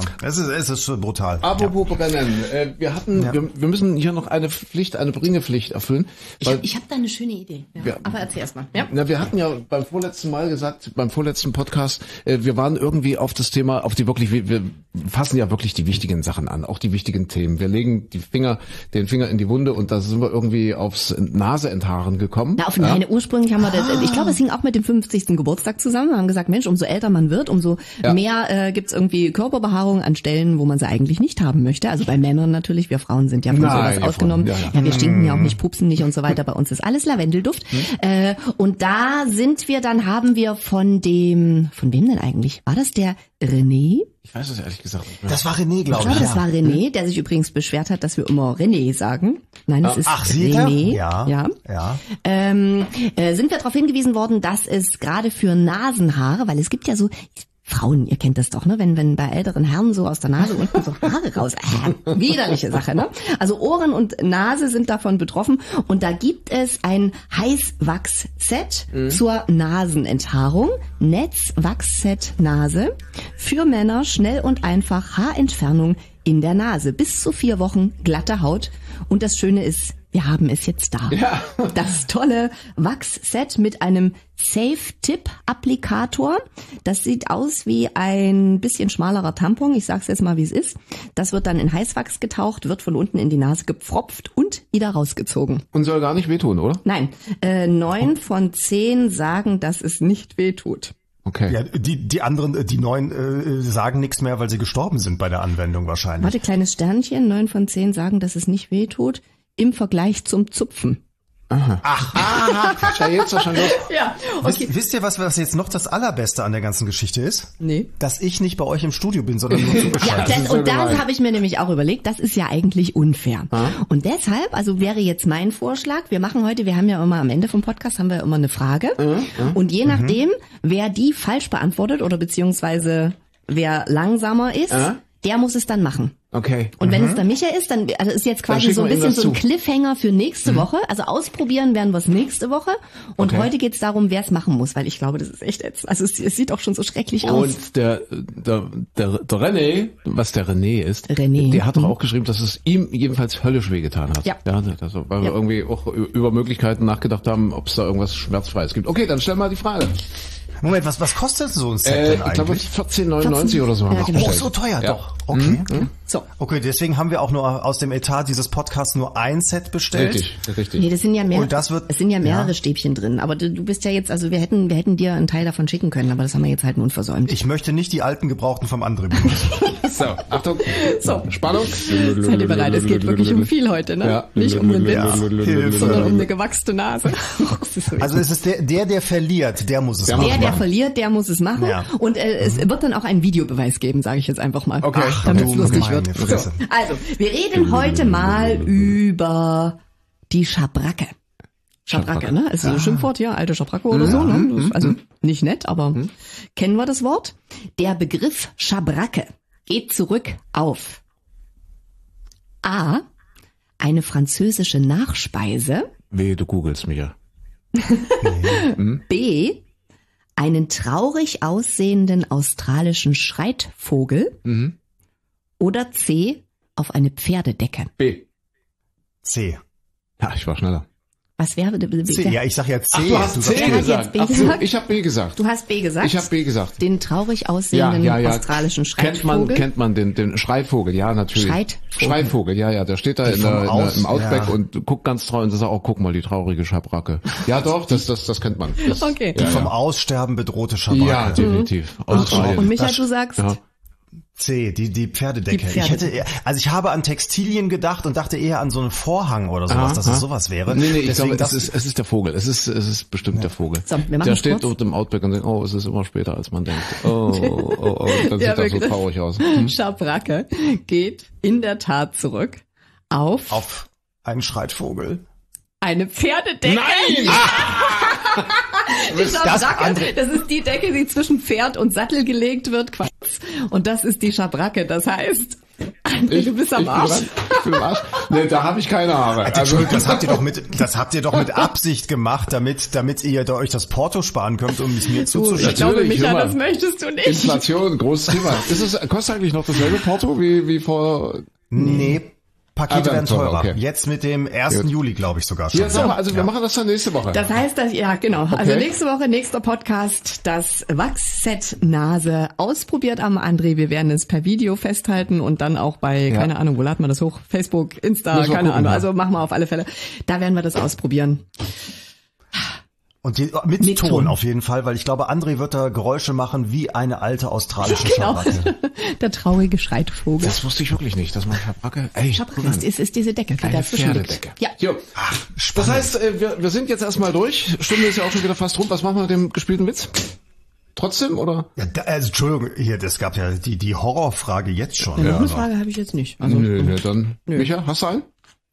ist schon brutal. Apropos brennen, wir müssen hier noch eine Bringepflicht erfüllen. Ich habe da eine schöne Idee. Ja. Aber erzähl erst mal. Ja. Wir hatten ja beim vorletzten Podcast, wir waren irgendwie auf das Thema, wir fassen ja wirklich die wichtigen Sachen an, auch die wichtigen Themen. Wir legen den Finger in die Wunde und da sind wir irgendwie aufs Naseenthaaren gekommen. Ursprünglich haben wir das, ich glaube, es hing auch mit dem 50. Geburtstag zusammen. Wir haben gesagt, Mensch, umso älter man wird, umso mehr gibt's irgendwie Körperbehaarung an Stellen, wo man sie eigentlich nicht haben möchte. Also bei Männern natürlich, wir Frauen sind ja von sowas ausgenommen. Ja, wir stinken ja auch nicht, pupsen nicht und so weiter. Bei uns ist alles Lavendelduft. Und da haben wir von wem denn eigentlich? War das der René? Ich weiß es ehrlich gesagt nicht mehr. Das war René, glaube ich. Ich glaube, das war René, der sich übrigens beschwert hat, dass wir immer René sagen. Nein, es ist René. Ja. Sind wir darauf hingewiesen worden, dass es gerade für Nasenhaare, weil es gibt ja so Frauen, ihr kennt das doch, ne? Wenn bei älteren Herren so aus der Nase unten so Haare raus. Widerliche Sache, ne? Also Ohren und Nase sind davon betroffen und da gibt es ein Heißwachs-Set zur Nasenenthaarung. Netzwachs-Set Nase. Für Männer schnell und einfach Haarentfernung in der Nase. Bis zu 4 Wochen glatte Haut. Und das Schöne ist, wir haben es jetzt da. Ja. Das tolle Wachsset mit einem Safe-Tip-Applikator. Das sieht aus wie ein bisschen schmalerer Tampon. Ich sag's jetzt mal, wie es ist. Das wird dann in Heißwachs getaucht, wird von unten in die Nase gepfropft und wieder rausgezogen. Und soll gar nicht wehtun, oder? Nein. 9 von 10 sagen, dass es nicht wehtut. Okay. Ja, die anderen, die 9 sagen nichts mehr, weil sie gestorben sind bei der Anwendung wahrscheinlich. Warte, kleines Sternchen. 9 von 10 sagen, dass es nicht wehtut. Im Vergleich zum Zupfen. Aha. Ja, jetzt doch schon los. Ja, okay. Wisst ihr, was jetzt noch das Allerbeste an der ganzen Geschichte ist? Nee. Dass ich nicht bei euch im Studio bin, sondern nur zugeschaltet. Und das habe ich mir nämlich auch überlegt, das ist ja eigentlich unfair. Und deshalb, also wäre jetzt mein Vorschlag, wir haben ja immer am Ende vom Podcast haben wir immer eine Frage. Und je nachdem, wer die falsch beantwortet oder beziehungsweise wer langsamer ist, der muss es dann machen. Okay. Und wenn es der Micha ist, dann also ist jetzt quasi schicken so ein wir ihm bisschen das so ein zu. Cliffhanger für nächste Woche. Also ausprobieren werden wir es nächste Woche. Und Okay. heute geht es darum, wer es machen muss, weil ich glaube, das ist echt jetzt. Also es sieht auch schon so schrecklich aus. Und der René, was der René ist, René. der hat doch auch geschrieben, dass es ihm jedenfalls höllisch wehgetan hat. Ja. Also, weil wir irgendwie auch über Möglichkeiten nachgedacht haben, ob es da irgendwas Schmerzfreies gibt. Okay, dann stell mal die Frage. Moment, was kostet so ein Set denn Ich glaube eigentlich? 14,99 oder so. haben wir genau. Oh, bestellt. so teuer, Ja. doch. Okay. So. Okay, deswegen haben wir auch nur aus dem Etat dieses Podcasts nur ein Set bestellt. Richtig. Nee, das sind ja Und das wird- es sind ja mehrere ja. Stäbchen drin. Aber du bist ja jetzt, also wir hätten dir einen Teil davon schicken können, aber das haben wir jetzt halt nun versäumt. Ich möchte nicht die alten Gebrauchten vom André benutzen. So, Achtung. So. Spannung. Seid ihr bereit? Es geht wirklich um viel heute, ne? Ja. Nicht um einen Witz, Ja. Hilfe. sondern um eine gewachste Nase. Das ist so Also es ist der verliert, der muss es Der machen. der verliert, der muss es machen. Ja. Und es wird dann auch einen Videobeweis geben, sage ich jetzt einfach mal. Okay. Damit es du lustig meine wird. Fresse. So, also, wir reden heute mal über die Schabracke. Schabracke, ne? Also so ein Schimpfwort hier, alte Schabracke oder so. Ne? Das ist also nicht nett, aber kennen wir das Wort? Der Begriff Schabracke geht zurück auf A. Eine französische Nachspeise. Wehe, du googelst mich ja. B. Einen traurig aussehenden australischen Schreitvogel. Oder C. Auf eine Pferdedecke. B. C. Ja, ich war schneller. Was wäre C. Ja, ich sag ja C. Ach, du hast C Wer hat gesagt. jetzt B Ach so, gesagt? ich habe B gesagt. Du hast B gesagt? Ich habe B gesagt. Den traurig aussehenden australischen Schreitvogel. Kennt man den Schreivogel, ja, natürlich. Schreivogel, ja, der steht da im Outback und guckt ganz traurig und sagt auch, guck mal, die traurige Schabracke. Ja, doch, das kennt man. Das, Okay. Die vom Aussterben bedrohte Schabracke. Ja, definitiv. Australien. Und Micha, du sagst, Ja. C, die Pferdedecke. Die Pferdedecke. Ich habe an Textilien gedacht und dachte eher an so einen Vorhang oder sowas, dass es sowas wäre. Nee, ich Deswegen glaube, es ist der Vogel. Es ist bestimmt der Vogel. So, wir machen der es steht kurz. dort im Outback und denkt, oh, es ist immer später, als man denkt. Oh, dann Der sieht das so Begriff traurig aus. Schabracke geht in der Tat zurück auf einen Schreitvogel. eine Pferdedecke. Nein! Die Schabracke, das ist die Decke, die zwischen Pferd und Sattel gelegt wird. Quatsch. Und das ist die Schabracke. Das heißt, André, du bist am Arsch. Ich bin am Arsch. Nee, da habe ich keine Haare. Entschuldigung, das habt ihr doch mit Absicht gemacht, damit ihr da euch das Porto sparen könnt, um es mir Ich zuzuschicken. glaube, Natürlich, Micha, Junge. das möchtest du nicht. Inflation, großes Thema. Kostet eigentlich noch dasselbe Porto wie vor... Nee, Pakete Ah, werden teurer, teurer. okay. Jetzt mit dem 1. Juli, glaube ich sogar schon. Ja, sag mal, also wir machen das dann nächste Woche. Das heißt, dass, ja, genau. Also Okay. nächste Woche, nächster Podcast, das Wachsset Nase ausprobiert am André. Wir werden es per Video festhalten und dann auch bei, keine Ahnung, wo laden wir das hoch? Facebook, Insta, Müssen wir keine gucken, Ahnung. ja. Also machen wir auf alle Fälle. Da werden wir das ausprobieren. Und mit Mit Ton Ton. auf jeden Fall, weil ich glaube, André wird da Geräusche machen wie eine alte australische Genau. Schabracke. Der traurige Schreitvogel. Das wusste ich wirklich nicht, dass man Schabracke... Ey, Schabracke ist diese Decke, die eine dazwischen liegt. Pferdedecke. Ja. Jo. Das heißt, wir sind jetzt erstmal durch. Stunde ist ja auch schon wieder fast rum. Was machen wir mit dem gespielten Witz? Trotzdem, oder? Ja, Entschuldigung, hier, das gab ja die Horrorfrage jetzt schon. Noch eine Frage habe ich jetzt nicht. Also, Nö, dann. Micha, hast du einen?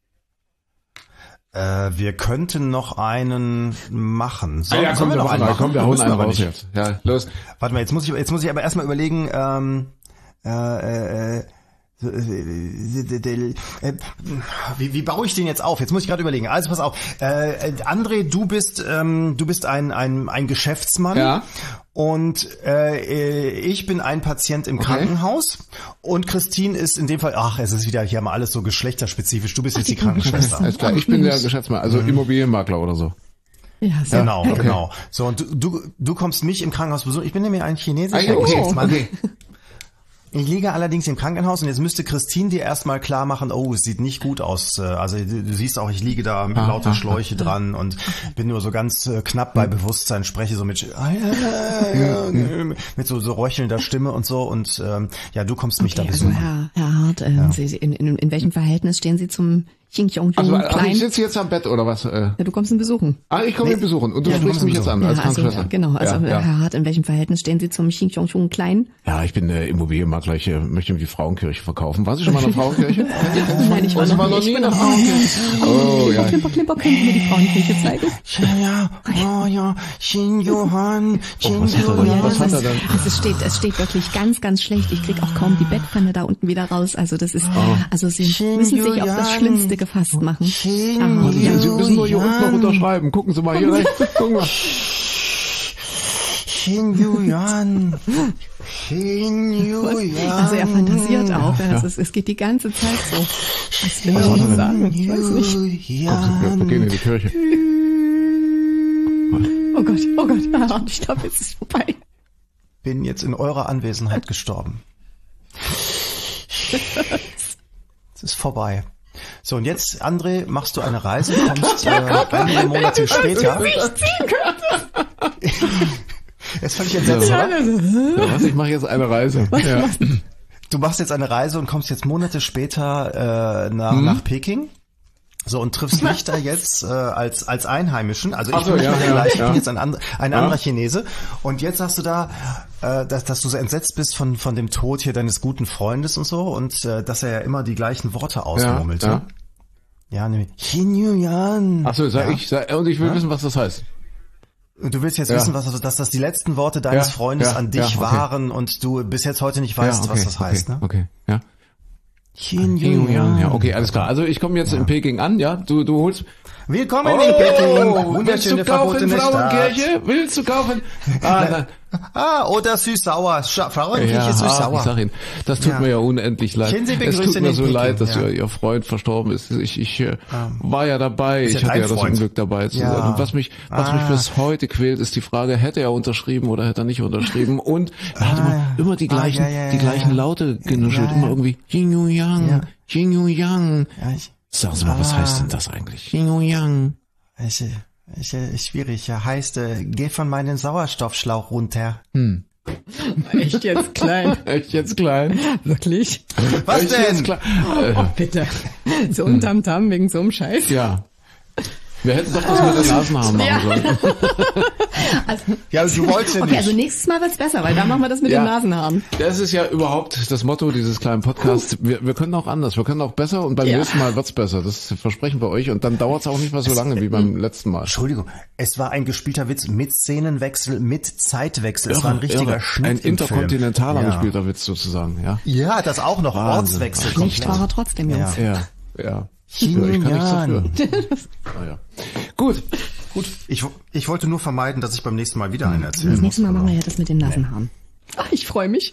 Wir könnten noch einen machen. Komm, wir hauen Müssen einen aber raus nicht. jetzt. Ja, los. Warte mal, jetzt muss ich aber erstmal überlegen, wie baue ich den jetzt auf? Jetzt muss ich gerade überlegen. Also pass auf. André, du bist ein Geschäftsmann. Ja. Und ich bin ein Patient im Krankenhaus. Und Christine ist in dem Fall, es ist wieder hier mal alles so geschlechterspezifisch. Du bist jetzt die Krankenschwester. Alles klar, ich bin der Geschäftsmann, also Immobilienmakler oder so. ja, sehr. Genau. So, und du kommst mich im Krankenhaus besuchen. Ich bin nämlich ein chinesischer Okay. Geschäftsmann. Okay. Ich liege allerdings im Krankenhaus und jetzt müsste Christine dir erstmal klar machen, es sieht nicht gut aus. Also du siehst auch, ich liege da mit lauter Schläuche dran und bin nur so ganz knapp bei Bewusstsein, spreche so mit so röchelnder Stimme und so und du kommst mich da Okay, also besuchen. Herr Hart, Sie, in welchem Verhältnis stehen Sie zum Xing Xiong Also, Jung also Klein. ich sitze jetzt am Bett oder was? Ja, du kommst ihn besuchen. Ich komme ihn besuchen und du sprichst mich jetzt an als Krankenschwester. Genau, also Herr Hart, in welchem Verhältnis stehen Sie zum Xing Xiong Jung Klein? Ja, ich bin Immobilienmakler, ich möchte die Frauenkirche verkaufen. Warst du schon mal in der Frauenkirche? Nein, ich war noch nie in der Frauenkirche. Oh, ja. Klimper, können Sie mir die Frauenkirche zeigen? Ja, Xin Johann, Was hat er denn? Also es steht wirklich ganz, ganz schlecht. Ich krieg auch kaum die Bettpfanne da unten wieder raus. Also das ist, also Sie müssen sich auf das Schlimmste gefasst machen. Sie müssen nur hier unten noch unterschreiben. Gucken Sie mal hier rechts. Gucken mal. Xin Yuan. Also er fantasiert auch. Es geht die ganze Zeit so. Was will er uns sagen? Ich weiß nicht. Wir gehen in die Kirche. Oh Gott. Ich glaube, jetzt ist es vorbei. Bin jetzt in eurer Anwesenheit gestorben. Es ist vorbei. So, und jetzt, André, machst du eine Reise, kommst einige Monate später. Jetzt fand ich entsetzt, oder? Was? Ich mache jetzt eine Reise. Ja. Du machst jetzt eine Reise und kommst jetzt Monate später nach Peking. So, und triffst mich da jetzt als Einheimischen. Also ich bin jetzt ein anderer Chinese. Und jetzt sagst du da, dass du so entsetzt bist von dem Tod hier deines guten Freundes und so. Und dass er ja immer die gleichen Worte ausmurmelte. Ja, nämlich Xin Yuan. Achso, und ich will wissen, was das heißt. Und du willst jetzt wissen, dass das die letzten Worte deines Freundes an dich waren und du bis jetzt heute nicht weißt, was das heißt, ne? Okay, ja. Xin Yuan. Ja, okay, alles klar. Also ich komme jetzt in Peking an, ja? Du holst... Willkommen in Peking. Wunderschöne verbotene Frauenkirche? Willst du kaufen? Oder süß-sauer. Frauenkirche süß-sauer. Ich sag Ihnen, das tut mir ja unendlich leid. Es tut mir so leid, dass Ihr Freund verstorben ist. Ich war ja dabei. Ich hatte ja das Unglück dabei zu sein. Und was mich bis heute quält, ist die Frage, hätte er unterschrieben oder hätte er nicht unterschrieben? Und er hat immer die gleichen Laute genuschelt. Immer irgendwie Jing Yang, Jing Yang. Sagen Sie mal, was heißt denn das eigentlich? Yin Yang. Schwierig. Heißt, geh von meinem Sauerstoffschlauch runter. Echt jetzt klein? Echt jetzt klein? Wirklich? Was Echt denn? Jetzt klein? Bitte. So ein Tamtam wegen so einem Scheiß. Ja. Wir hätten doch das mit den Nasenhaaren machen sollen. Ja, du wolltest ja nicht. Okay, also nächstes Mal wird's besser, weil da machen wir das mit den Nasenhaaren. Das ist ja überhaupt das Motto dieses kleinen Podcasts. Wir können auch anders, wir können auch besser und beim nächsten Mal wird's besser. Das versprechen wir euch und dann dauert's auch nicht mehr so lange wie beim letzten Mal. Entschuldigung, es war ein gespielter Witz mit Szenenwechsel, mit Zeitwechsel. Es war ein richtiger Schnitt. Ein interkontinentaler gespielter Witz sozusagen, ja. Ja, das auch noch. Wahnsinn. Ortswechsel. Nicht war er trotzdem, Jungs. Ja. Ich kann nichts dafür. Gut. Ich wollte nur vermeiden, dass ich beim nächsten Mal wieder einen erzähle. Das nächste Mal machen wir ja das mit den Nasenhaaren. Ich freue mich.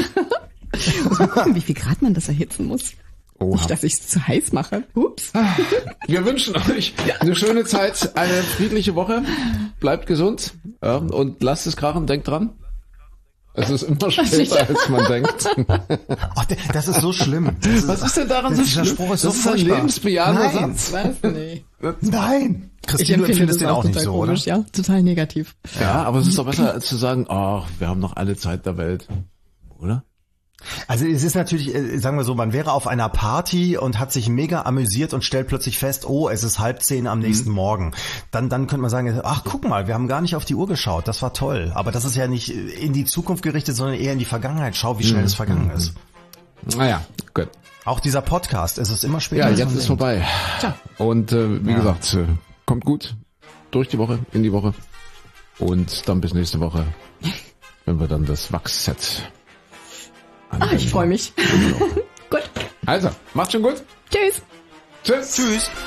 Muss mal gucken, wie viel Grad man das erhitzen muss. Nicht, dass ich es zu heiß mache. Ups. Wir wünschen euch eine schöne Zeit, eine friedliche Woche. Bleibt gesund und lasst es krachen. Denkt dran. Es ist immer später, als man denkt. Das ist so schlimm. Was ist denn daran so schlimm? Spruch ist so das ist ein lebensbejahender Satz. Was? Nee. Nein. Christine, du empfindest den auch nicht so, komisch, oder? Ja, total negativ. Ja, aber es ist doch besser, als zu sagen, wir haben noch alle Zeit der Welt. Oder? Also es ist natürlich, sagen wir so, man wäre auf einer Party und hat sich mega amüsiert und stellt plötzlich fest, es ist 9:30 am nächsten Morgen. Dann könnte man sagen, ach guck mal, wir haben gar nicht auf die Uhr geschaut, das war toll. Aber das ist ja nicht in die Zukunft gerichtet, sondern eher in die Vergangenheit. Schau, wie schnell es vergangen ist. Naja, gut. Auch dieser Podcast, es ist immer später. Ja, jetzt ist vorbei. Tja. Und wie gesagt, kommt gut durch die Woche, in die Woche. Und dann bis nächste Woche, wenn wir dann das Wachsset Ich freue mich. Gut. Also, macht's schon gut. Tschüss. Tschüss. Tschüss.